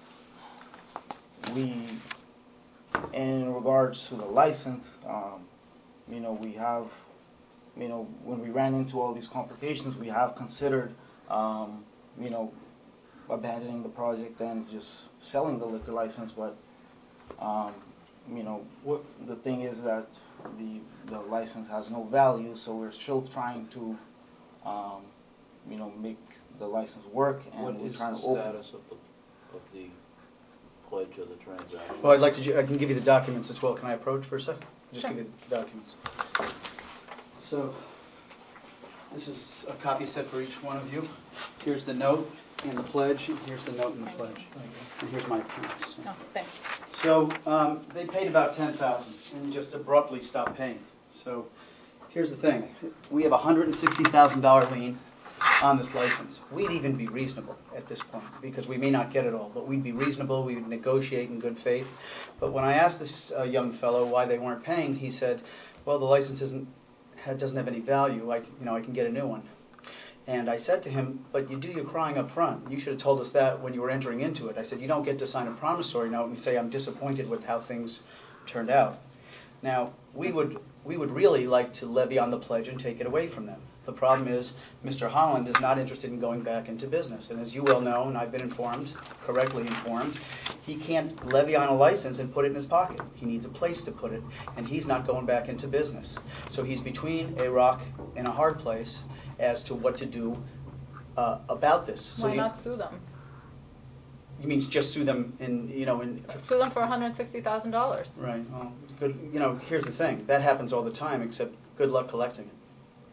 we, in regards to the license, um, you know, we have, you know, when we ran into all these complications, we have considered, um, you know, abandoning the project and just selling the liquor license. But, um, you know, what the thing is that the the license has no value, so we're still trying to, um, you know, make the license work, and
What
we're
is
trying
the
to open.
status of the of the pledge of the transaction?
Well, I'd like to, ju- I can give you the documents as well. Can I approach for a second? Just
Sure.
give you the documents. So, this is a copy set for each one of you. Here's the note and the pledge, and here's the note and the pledge. And here's my promise.
Oh, thanks.
So, um, they paid about ten thousand dollars and just abruptly stopped paying. So, here's the thing. We have a one hundred sixty thousand dollars lien on this license. We'd even be reasonable at this point because we may not get it all, but we'd be reasonable, we would negotiate in good faith. But when I asked this uh, young fellow why they weren't paying, he said, well, the license isn't, ha- doesn't have any value, I, c- you know, I can get a new one. And I said to him, but you do your crying up front. You should have told us that when you were entering into it. I said, you don't get to sign a promissory note and say, I'm disappointed with how things turned out. Now, we would, we would really like to levy on the pledge and take it away from them. The problem is, Mister Holland is not interested in going back into business. And as you well know, and I've been informed, correctly informed, he can't levy on a license and put it in his pocket. He needs a place to put it, and he's not going back into business. So he's between a rock and a hard place as to what to do uh, about this. So
Why
you,
not sue them?
You mean just sue them in, you know, in...
Sue them for one hundred sixty thousand dollars.
Right, well, good, you know, here's the thing. That happens all the time, except good luck collecting it.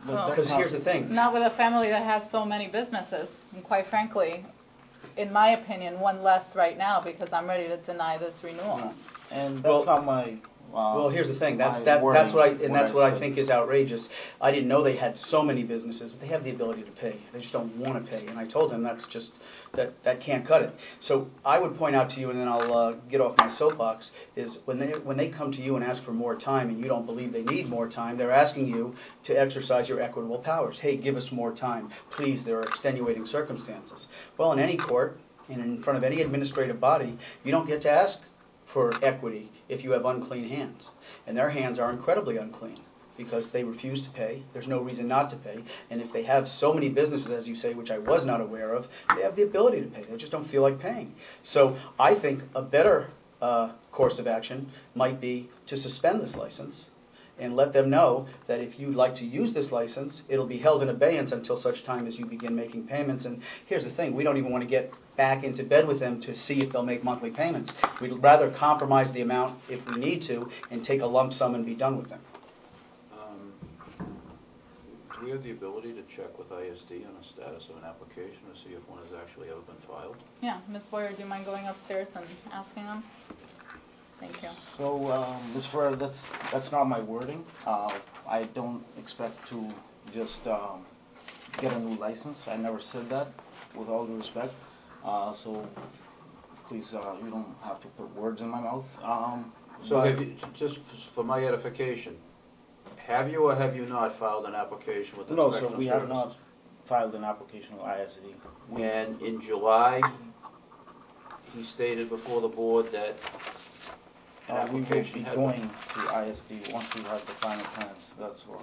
Well,
Because here's the thing.
Not with a family that has so many businesses, and quite frankly, in my opinion, one less right now because I'm ready to deny this renewal.
And that's
Well-
not my. Uh,
Well, here's the thing. That's
my
that,
wording,
that's what I and that's what I
said.
think is outrageous. I didn't know they had so many businesses, but they have the ability to pay. They just don't want to pay. And I told them that's just that that can't cut it. So I would point out to you, and then I'll uh, get off my soapbox. Is when they when they come to you and ask for more time, and you don't believe they need more time, they're asking you to exercise your equitable powers. Hey, give us more time, please. There are extenuating circumstances. Well, in any court and in front of any administrative body, you don't get to ask for equity if you have unclean hands. And their hands are incredibly unclean because they refuse to pay. There's no reason not to pay. And if they have so many businesses, as you say, which I was not aware of, they have the ability to pay. They just don't feel like paying. So I think a better uh, course of action might be to suspend this license and let them know that if you'd like to use this license, it'll be held in abeyance until such time as you begin making payments. And here's the thing, we don't even want to get back into bed with them to see if they'll make monthly payments. We'd rather compromise the amount if we need to and take a lump sum and be done with them.
Um, do we have the ability to check with I S D on the status of an application to see if one has actually ever been filed?
Yeah, Miz Boyer, do you mind going upstairs and asking them? Thank you.
So, um, Miz Ferrer, that's that's not my wording. Uh, I don't expect to just um, get a new license. I never said that, with all due respect. Uh, so, please, uh, you don't have to put words in my mouth. Um,
So
but-
have you, just for my edification, have you or have you not filed an application with
No,
Inspection
sir, we
Services?
have not filed an application with I S D. We-
And in July, he stated before the board that an
Uh, we will
application
be
had
going
been.
to I S D once we have the final plans, that's all.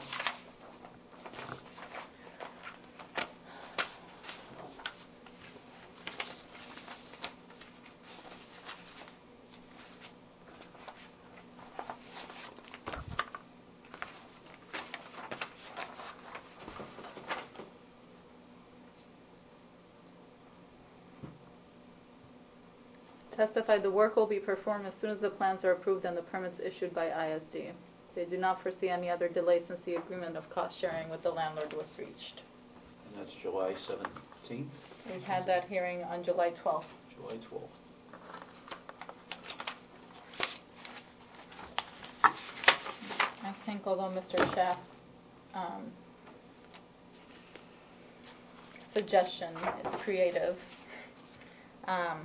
Testified the work will be performed as soon as the plans are approved and the permits issued by I S D. They do not foresee any other delay since the agreement of cost sharing with the landlord was reached.
And that's July seventeenth,
We had that hearing on July twelfth.
July twelfth.
I think although Mister Schaaf's um, suggestion is creative, um,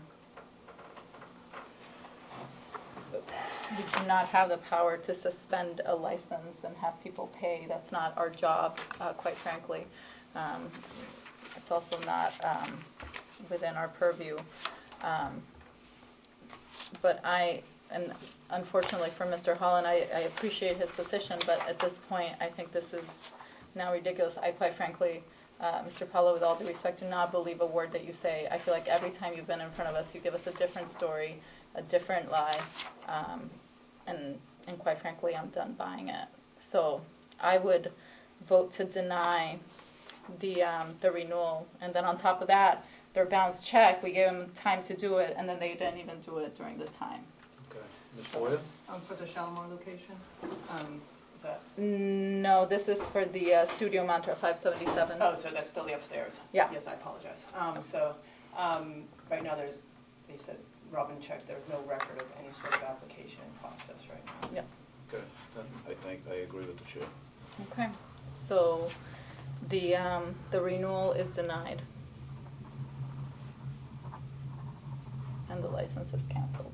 we do not have the power to suspend a license and have people pay. That's not our job, uh, quite frankly. Um, it's also not um, within our purview. Um, but I, and unfortunately for Mister Holland, I, I appreciate his position, but at this point, I think this is now ridiculous. I quite frankly, uh, Mister Paulo, with all due respect, do not believe a word that you say. I feel like every time you've been in front of us, you give us a different story, a different lie, um, and, and quite frankly, I'm done buying it. So I would vote to deny the um, the renewal, and then on top of that, their bounce check, we gave them time to do it, and then they didn't even do it during the time.
Okay. Miz Boyer?
Um, for the Shalimar location, um, is that?
No, this is for the uh, Studio Mantra five seventy-seven.
Oh, so that's still the upstairs?
Yeah.
Yes, I apologize. Um, so, um, right now there's, they said, Robin checked, there's no record of any sort of application process right now.
Yeah.
Okay, then I think I agree with the chair.
Okay. So the um, the renewal is denied, and the license is canceled.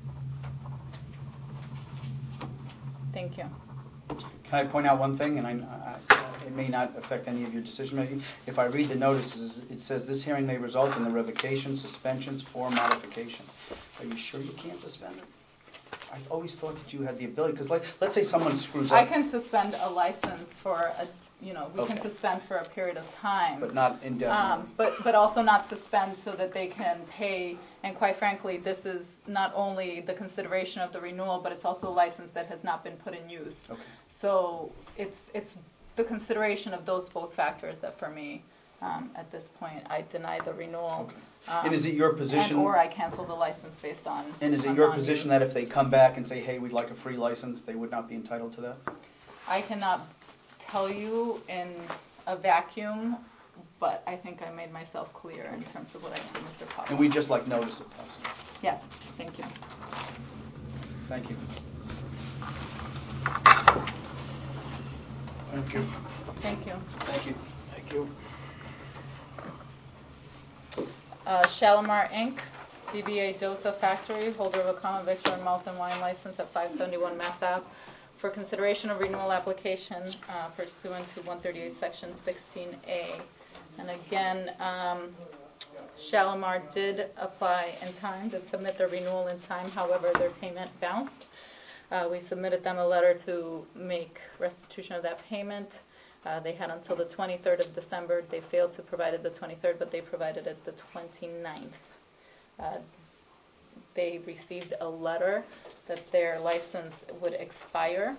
Thank you.
Can I point out one thing, and I, I, it may not affect any of your decision making? If I read the notices, it says this hearing may result in the revocation, suspensions, or modification. Are you sure you can't suspend it? I always thought that you had the ability, because like, let's say someone screws up.
I can suspend a license for a, you know, we
Okay.
can suspend for a period of time.
But not indefinitely.
Um, but, but also not suspend so that they can pay, and quite frankly, this is not only the consideration of the renewal, but it's also a license that has not been put in use.
Okay.
So it's, it's the consideration of those both factors that for me, um, at this point, I deny the renewal.
Okay.
Um,
And is it your position-
And or I cancel the license based on.
And is it
on
your
non-use.
position that if they come back and say, hey, we'd like a free license, they would not be entitled to that?
I cannot tell you in a vacuum, but I think I made myself clear in terms of what I told Mister Papa.
And we just like notice it, Councilor.
Yes, thank you.
Thank you.
Thank you.
Thank you.
Thank you.
Thank you.
Uh, Shalimar Incorporated, D B A Dosa Factory, holder of a common victual and malt and wine license at five seventy-one Mass Ave, for consideration of renewal application uh, pursuant to one thirty-eight, Section sixteen A. And again, um, Shalimar did apply in time, did submit their renewal in time, however, their payment bounced. Uh, we submitted them a letter to make restitution of that payment. Uh, they had until the twenty-third of December. They failed to provide it the twenty-third, but they provided it the twenty-ninth. Uh, they received a letter that their license would expire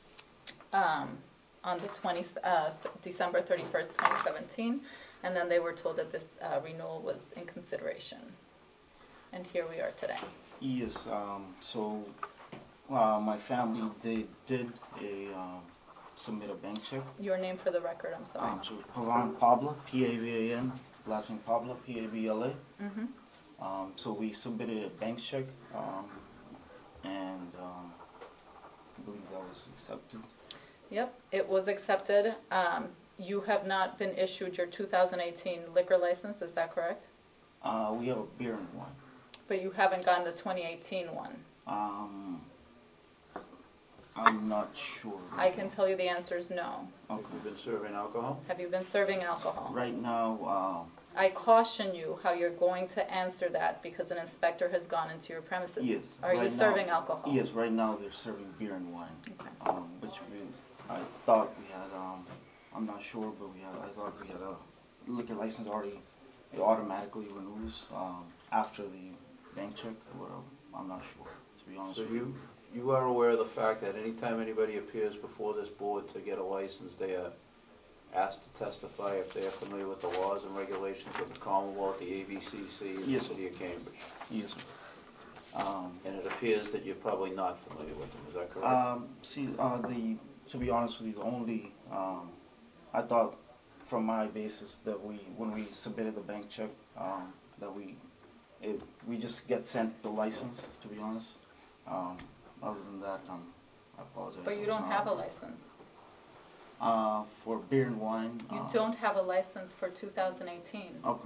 um, on the twenty, uh, December thirty-first, twenty seventeen, and then they were told that this uh, renewal was in consideration. And here we are today.
Yes, um, so uh, my family, they did a um, submit a bank check.
Your name for the record, I'm sorry.
Um, so Pavan Pabla, P A V A N, last name Pabla, P A B L A.
Mm-hmm.
Um, so we submitted a bank check, um, and um, I believe that was accepted.
Yep, it was accepted. Um, you have not been issued your two thousand eighteen liquor license, is that correct?
Uh, we have a beer and wine.
But you haven't gotten the twenty eighteen one.
Um, I'm not sure.
I can tell you the answer is no.
Okay.
Have you been serving alcohol?
Have you been serving alcohol?
Right now, uh,
I caution you how you're going to answer that because an inspector has gone into your premises.
yes.
Are
right
you
now-
serving alcohol?
Yes, right now they're serving beer and wine.
Okay.
Um, which we, I thought we had, um, I'm not sure, but we had, I thought we had a liquor license already, it automatically renews, um, after the bank check, or I'm not sure, to be honest
So
with you.
you, you are aware of the fact that anytime anybody appears before this board to get a license, they are asked to testify if they are familiar with the laws and regulations of the Commonwealth, the A B C C, and
Yes,
the City of Cambridge.
Yes, sir. Um,
And it appears that you're probably not familiar with them, is that correct?
Um, see, uh, the, to be honest with you, the only, um, I thought from my basis that we, when we submitted the bank check, um, that we, it, we just get sent the license, to be honest. Um, other than that, um, I apologize.
But you don't have a license.
Uh, for beer and wine.
You
uh,
don't have a license for two thousand eighteen.
Okay.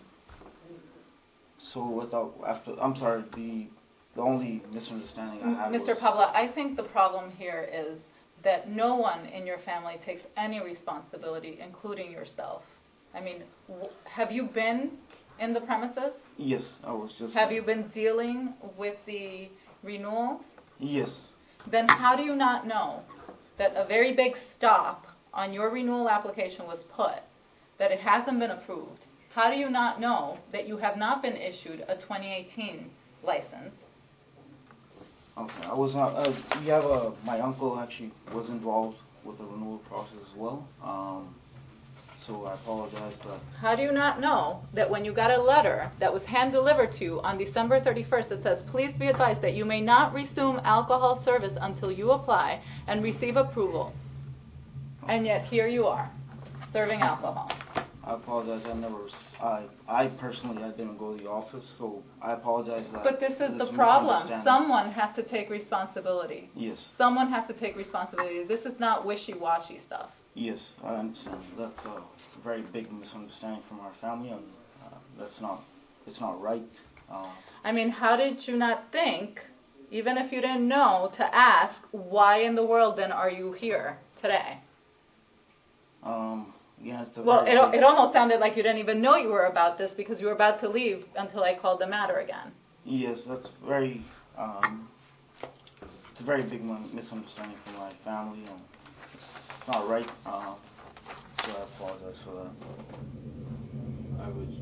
So without, after, I'm sorry, the, the only misunderstanding I had
Mister
was.
Pabla, I think the problem here is that no one in your family takes any responsibility, including yourself. I mean, w- have you been in the premises?
Yes, I was just.
Have you been dealing with the renewal?
Yes.
Then how do you not know that a very big stop on your renewal application was put, that it hasn't been approved? How do you not know that you have not been issued a twenty eighteen license?
Okay, I was not, uh, we have a, my uncle actually was involved with the renewal process as well, um, so I apologize that.
How do you not know that when you got a letter that was hand-delivered to you on December thirty-first that says, please be advised that you may not resume alcohol service until you apply and receive approval, and yet here you are, serving alcohol?
I apologize, I never, s- I, I personally, I didn't go to the office, so I apologize that.
But this is the
this
problem.
misunderstanding-
Someone has to take responsibility.
Yes,
Someone has to take responsibility. This is not wishy-washy stuff.
yes, I understand, that's a very big misunderstanding from our family, and, uh, that's not, it's not right, uh,
I mean, how did you not think, even if you didn't know, to ask, why in the world then are you here today?
um, yeah, it's a
Well,
very
it,
big-
it almost sounded like you didn't even know you were about this because you were about to leave until I called the matter again.
Yes, that's very, um, it's a very big mon- misunderstanding from my family, and it's not right, uh, so I apologize for that.
I would,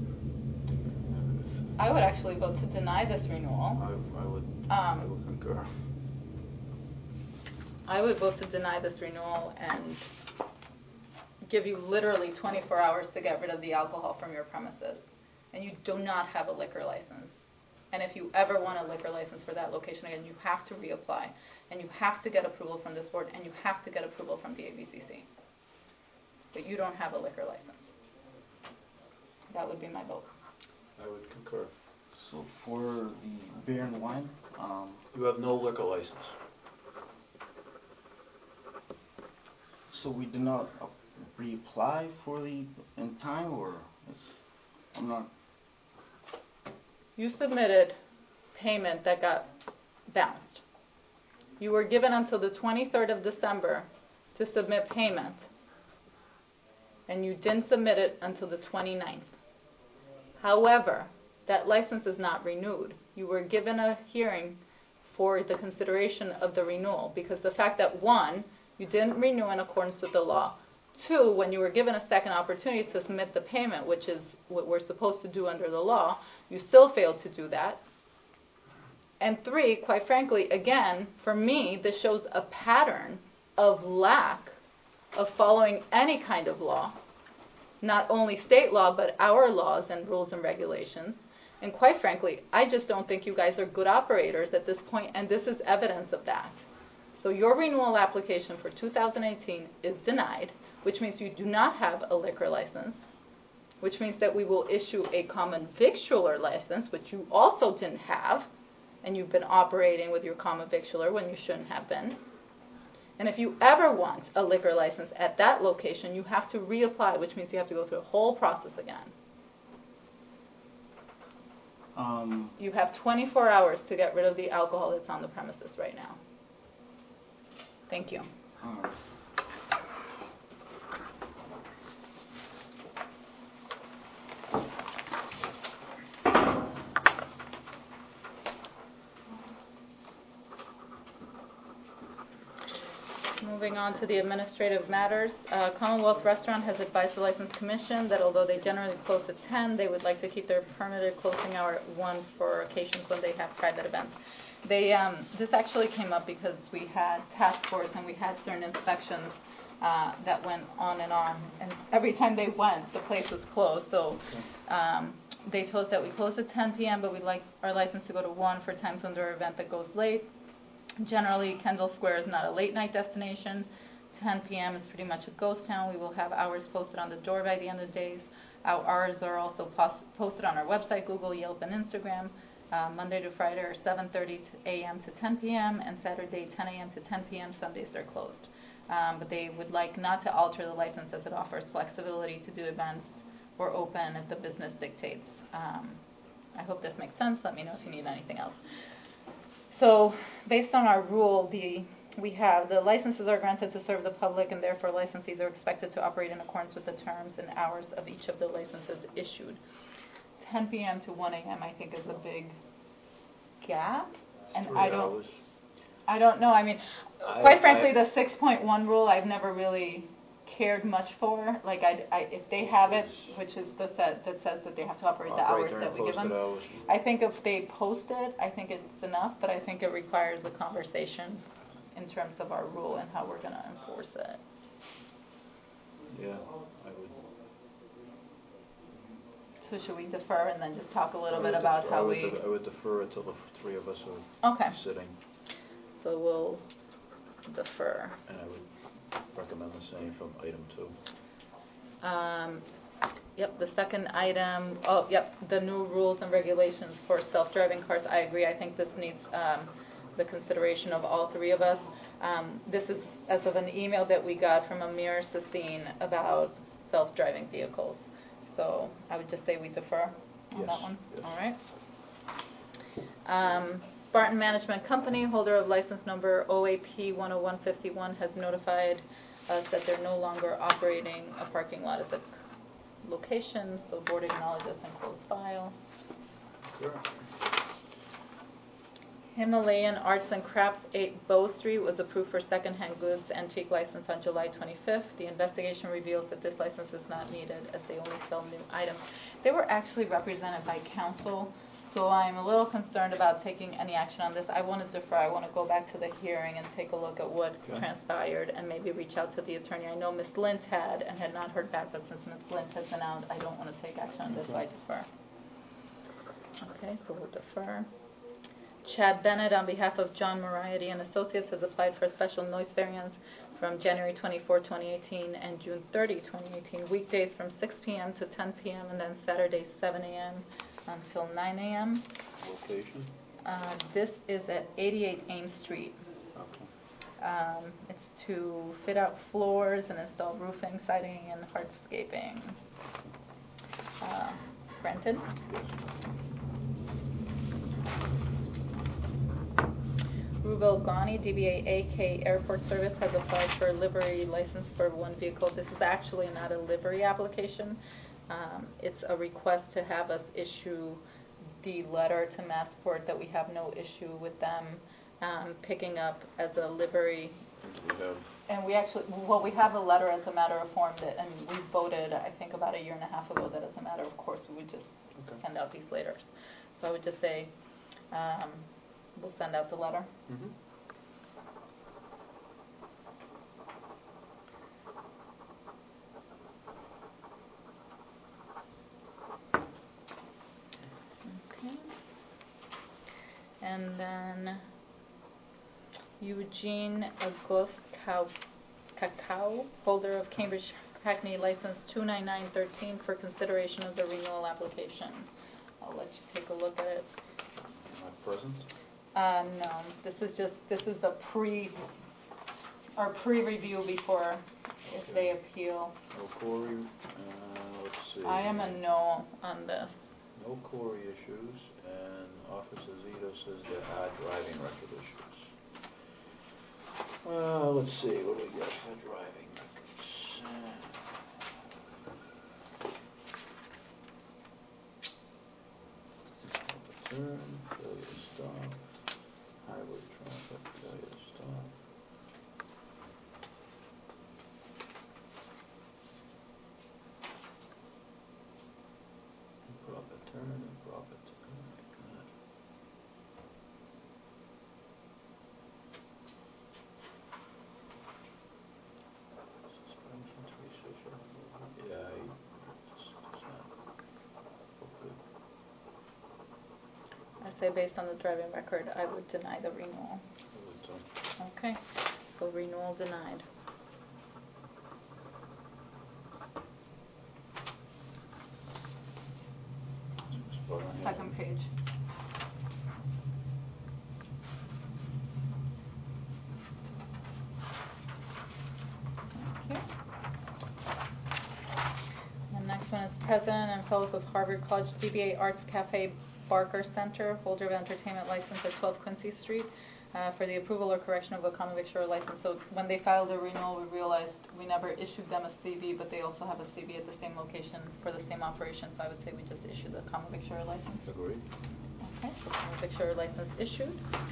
I would actually vote to deny this renewal.
I, I would,
Um,
I would concur.
I would vote to deny this renewal and give you literally twenty-four hours to get rid of the alcohol from your premises. And you do not have a liquor license. And if you ever want a liquor license for that location again, you have to reapply. And you have to get approval from this board, and you have to get approval from the A B C C. that you don't have a liquor license. That would be my vote.
I would concur.
So for the beer and wine, um,
You have no liquor license.
so we did not uh, reapply for the in time, or it's I'm not.
You submitted payment that got bounced. You were given until the twenty-third of December to submit payment, and you didn't submit it until the twenty-ninth. However, that license is not renewed. You were given a hearing for the consideration of the renewal, because the fact that, one, you didn't renew in accordance with the law. Two, when you were given a second opportunity to submit the payment, which is what we're supposed to do under the law, you still failed to do that. And three, quite frankly, again, for me, this shows a pattern of lack of following any kind of law, not only state law, but our laws and rules and regulations. And quite frankly, I just don't think you guys are good operators at this point, and this is evidence of that. So your renewal application for two thousand eighteen is denied, which means you do not have a liquor license, which means that we will issue a common victualler license, which you also didn't have, and you've been operating with your common victualler when you shouldn't have been. And if you ever want a liquor license at that location, you have to reapply, which means you have to go through the whole process again.
Um,
You have twenty-four hours to get rid of the alcohol that's on the premises right now. Thank you.
uh,
Moving on to the administrative matters, uh, Commonwealth Restaurant has advised the License Commission that although they generally close at ten, they would like to keep their permitted closing hour at one for occasions when they have private events. They, um, this actually came up because we had task force and we had certain inspections uh, that went on and on, and every time they went, the place was closed. So um, they told us that we close at ten p.m., but we'd like our license to go to one for times when their event that goes late. Generally, Kendall Square is not a late-night destination. ten p.m. is pretty much a ghost town. We will have hours posted on the door by the end of the days. Our hours are also pos- posted on our website, Google, Yelp, and Instagram. Uh, Monday to Friday are seven thirty a.m. to ten p.m. and Saturday ten a.m. to ten p.m. Sundays they're closed. Um, but they would like not to alter the license as it offers flexibility to do events or open if the business dictates. Um, I hope this makes sense. Let me know if you need anything else. So, based on our rule, the we have the licenses are granted to serve the public, and therefore licensees are expected to operate in accordance with the terms and hours of each of the licenses issued. ten p.m. to one a.m. I think is a big gap, and
Three
I don't,
hours.
I don't know. I mean,
I-
quite frankly,
I-
the six point one rule I've never really cared much for. Like, I, I, if they have it, which is the set that says that they have to operate the
Operate
hours
during
that we give them.
posted hours.
I think if they post it, I think it's enough, but I think it requires a conversation in terms of our rule and how we're going to enforce it.
Yeah, I would.
So should we defer and then just talk a little
I
bit
would
about
def- I
how
would
we...
def- I would defer it till the f- three of us are
Okay.
sitting,
So we'll defer.
and I would recommend the same from item two.
Um, Yep, the second item, oh, yep, the new rules and regulations for self-driving cars. I agree. I think this needs um, the consideration of all three of us. Um, this is as of an email that we got from Amir Sassine about self-driving vehicles. So I would just say we defer on
Yes,
that one.
yes.
All right. Um, Spartan Management Company, holder of license number O A P one oh one fifty-one, has notified us that they're no longer operating a parking lot at the location, so board acknowledges and close file.
Sure.
Himalayan Arts and Crafts, eight Bow Street, was approved for secondhand goods antique license on July twenty-fifth. The investigation reveals that this license is not needed as they only sell new items. They were actually represented by counsel, so I'm a little concerned about taking any action on this. I want to defer. I want to go back to the hearing and take a look at what
Okay.
transpired and maybe reach out to the attorney. I know Miz Lint had and had not heard back, but since Miz Lint has been out, I don't want to take action on this, so I defer. Okay, so we'll defer. Chad Bennett, on behalf of John Moriarty and Associates, has applied for a special noise variance for from January twenty-fourth, twenty eighteen, and June thirtieth, twenty eighteen. Weekdays from six p.m. to ten p.m., and then Saturdays seven a.m. until nine a.m.
Location?
Uh, This is at eighty-eight Ames Street.
Okay.
Um, It's to fit out floors and install roofing, siding, and hardscaping. Uh, Granted? Rubel Ghani, D B A A K Airport Service, has applied for a livery license for one vehicle. This is actually not a livery application. Um, It's a request to have us issue the letter to Massport that we have no issue with them um, picking up as a livery.
We have,
And we actually, well, we have a letter as a matter of form that, and we voted, I think about a year and a half ago, that as a matter of course we would just
Okay.
send out these letters. So I would just say, um, we'll send out the letter.
mhm.
Okay. And then Eugene August Cow- Cacao, holder of Cambridge Hackney license two nine nine one three for consideration of the renewal application. I'll let you take a look at it.
Am I present?
Uh, no, this is just, this is the pre, our pre-review before, if they appeal.
No Corey, uh, let's see.
I am a no on this.
No Corey issues, and Officer Zito says there are driving record issues. Uh, let's see, what do we got for driving records? Turn, failure to stop, highway traffic, failure to stop. Improper turn, improper turn, oh my God. Suspension, three social, yeah, he just does not look good.
I say based on the driving record, I would deny the renewal.
I would too.
Okay, so renewal denied. Second page. Okay. The next one is President and Fellows of Harvard College D B A Arts Cafe Barker Center, holder of entertainment license at twelve Quincy Street, uh, for the approval or correction of a common victualler license. So when they filed the renewal, we realized we never issued them a C V, but they also have a C V at the same location for the same operation, so I would say we just issue the common victualler license.
Agreed.
Okay, so common victualler license issued.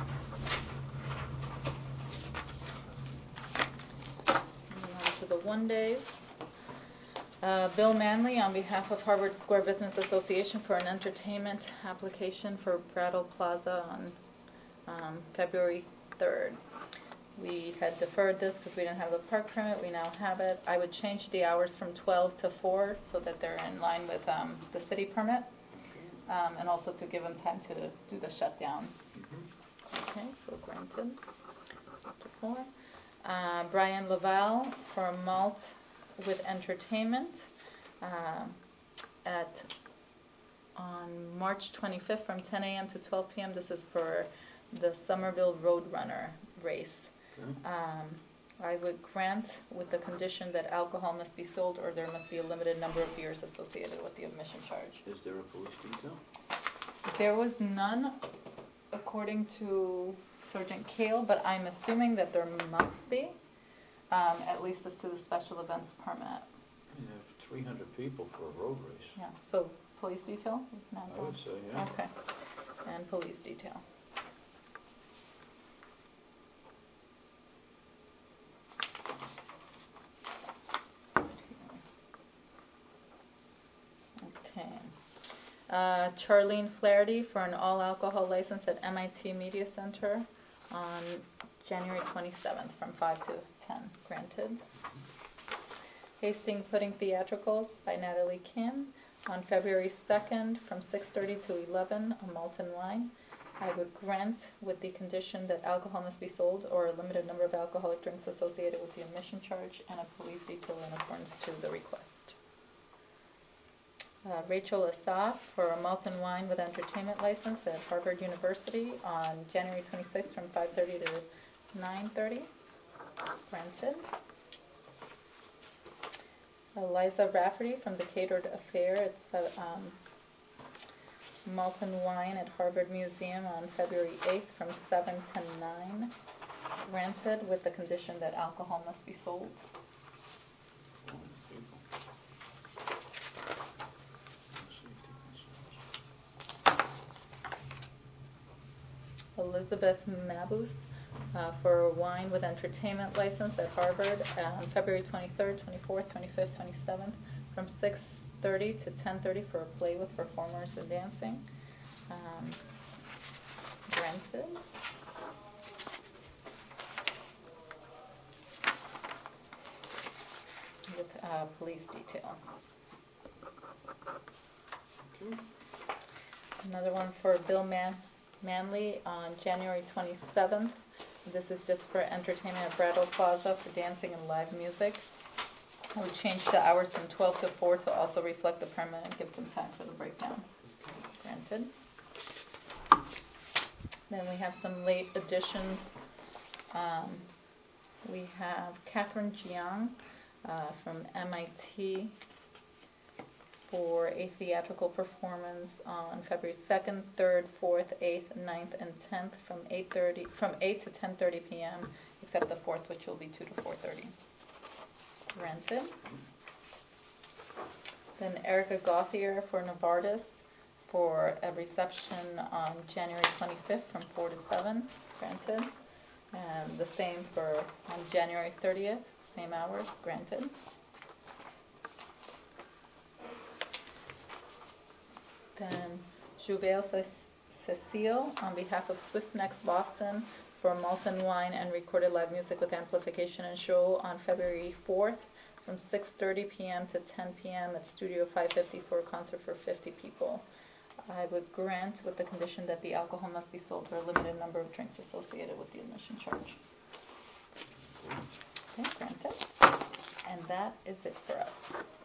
Moving on to the one days. Uh, Bill Manley, on behalf of Harvard Square Business Association, for an entertainment application for Brattle Plaza on um, February third. We had deferred this because we didn't have the park permit. We now have it. I would change the hours from twelve to four so that they're in line with um, the city permit, um, and also to give them time to do the shutdown. Okay, so granted. Up to four. Uh, Brian Laval for Malt with Entertainment uh, at on March twenty-fifth from ten a.m. to twelve p.m. This is for the Somerville Roadrunner race.
Okay.
Um, I would grant with the condition that alcohol must be sold or there must be a limited number of beers associated with the admission charge.
Is there a police detail?
There was none, according to Sergeant Kale, but I'm assuming that there must be, um, at least as to the special events permit.
You have three hundred people for a road race.
Yeah, so police detail? is not
I would
the-
say, yeah.
Okay, and police detail. Okay. Uh, Charlene Flaherty for an all-alcohol license at M I T Media Center on January twenty-seventh from five to ten, granted. Hastings Pudding Theatricals by Natalie Kim on February second from six thirty to eleven, a malt and wine. I would grant with the condition that alcohol must be sold or a limited number of alcoholic drinks associated with the admission charge and a police detail in accordance to the request. Uh, Rachel Asaf for a malt and wine with entertainment license at Harvard University on January twenty-sixth from five thirty to nine thirty. Granted. Eliza Rafferty from the Catered Affair. It's a um, malt and wine at Harvard Museum on February eighth from seven to nine. Granted with the condition that alcohol must be sold. Elizabeth Mabuse uh, for a wine with entertainment license at Harvard on February twenty-third, twenty-fourth, twenty-fifth, twenty-seventh from six thirty to ten thirty for a play with performers and dancing. Um, granted. With uh, police detail.
Okay.
Another one for Bill Man- Manley on January twenty-seventh. This is just for entertainment at Brattle Plaza for dancing and live music. I would change the hours from twelve to four to also reflect the permit and give some time for the breakdown. Granted. Then we have some late additions. Um, we have Catherine Jiang uh, from M I T for a theatrical performance on February second, third, fourth, eighth, ninth, and tenth from eight thirty from eight to ten thirty p.m. except the fourth, which will be two to four thirty. Granted. Then Erica Gauthier for Novartis for a reception on January twenty-fifth from four to seven. Granted. And the same for on January thirtieth, same hours. Granted. Then Jouvel Cecile on behalf of Swiss Next Boston for malt and wine and recorded live music with amplification and show on February fourth from six thirty p.m. to ten p.m. at Studio five fifty for a concert for fifty people. I would grant with the condition that the alcohol must be sold for a limited number of drinks associated with the admission charge. Okay, granted. And that is it for us.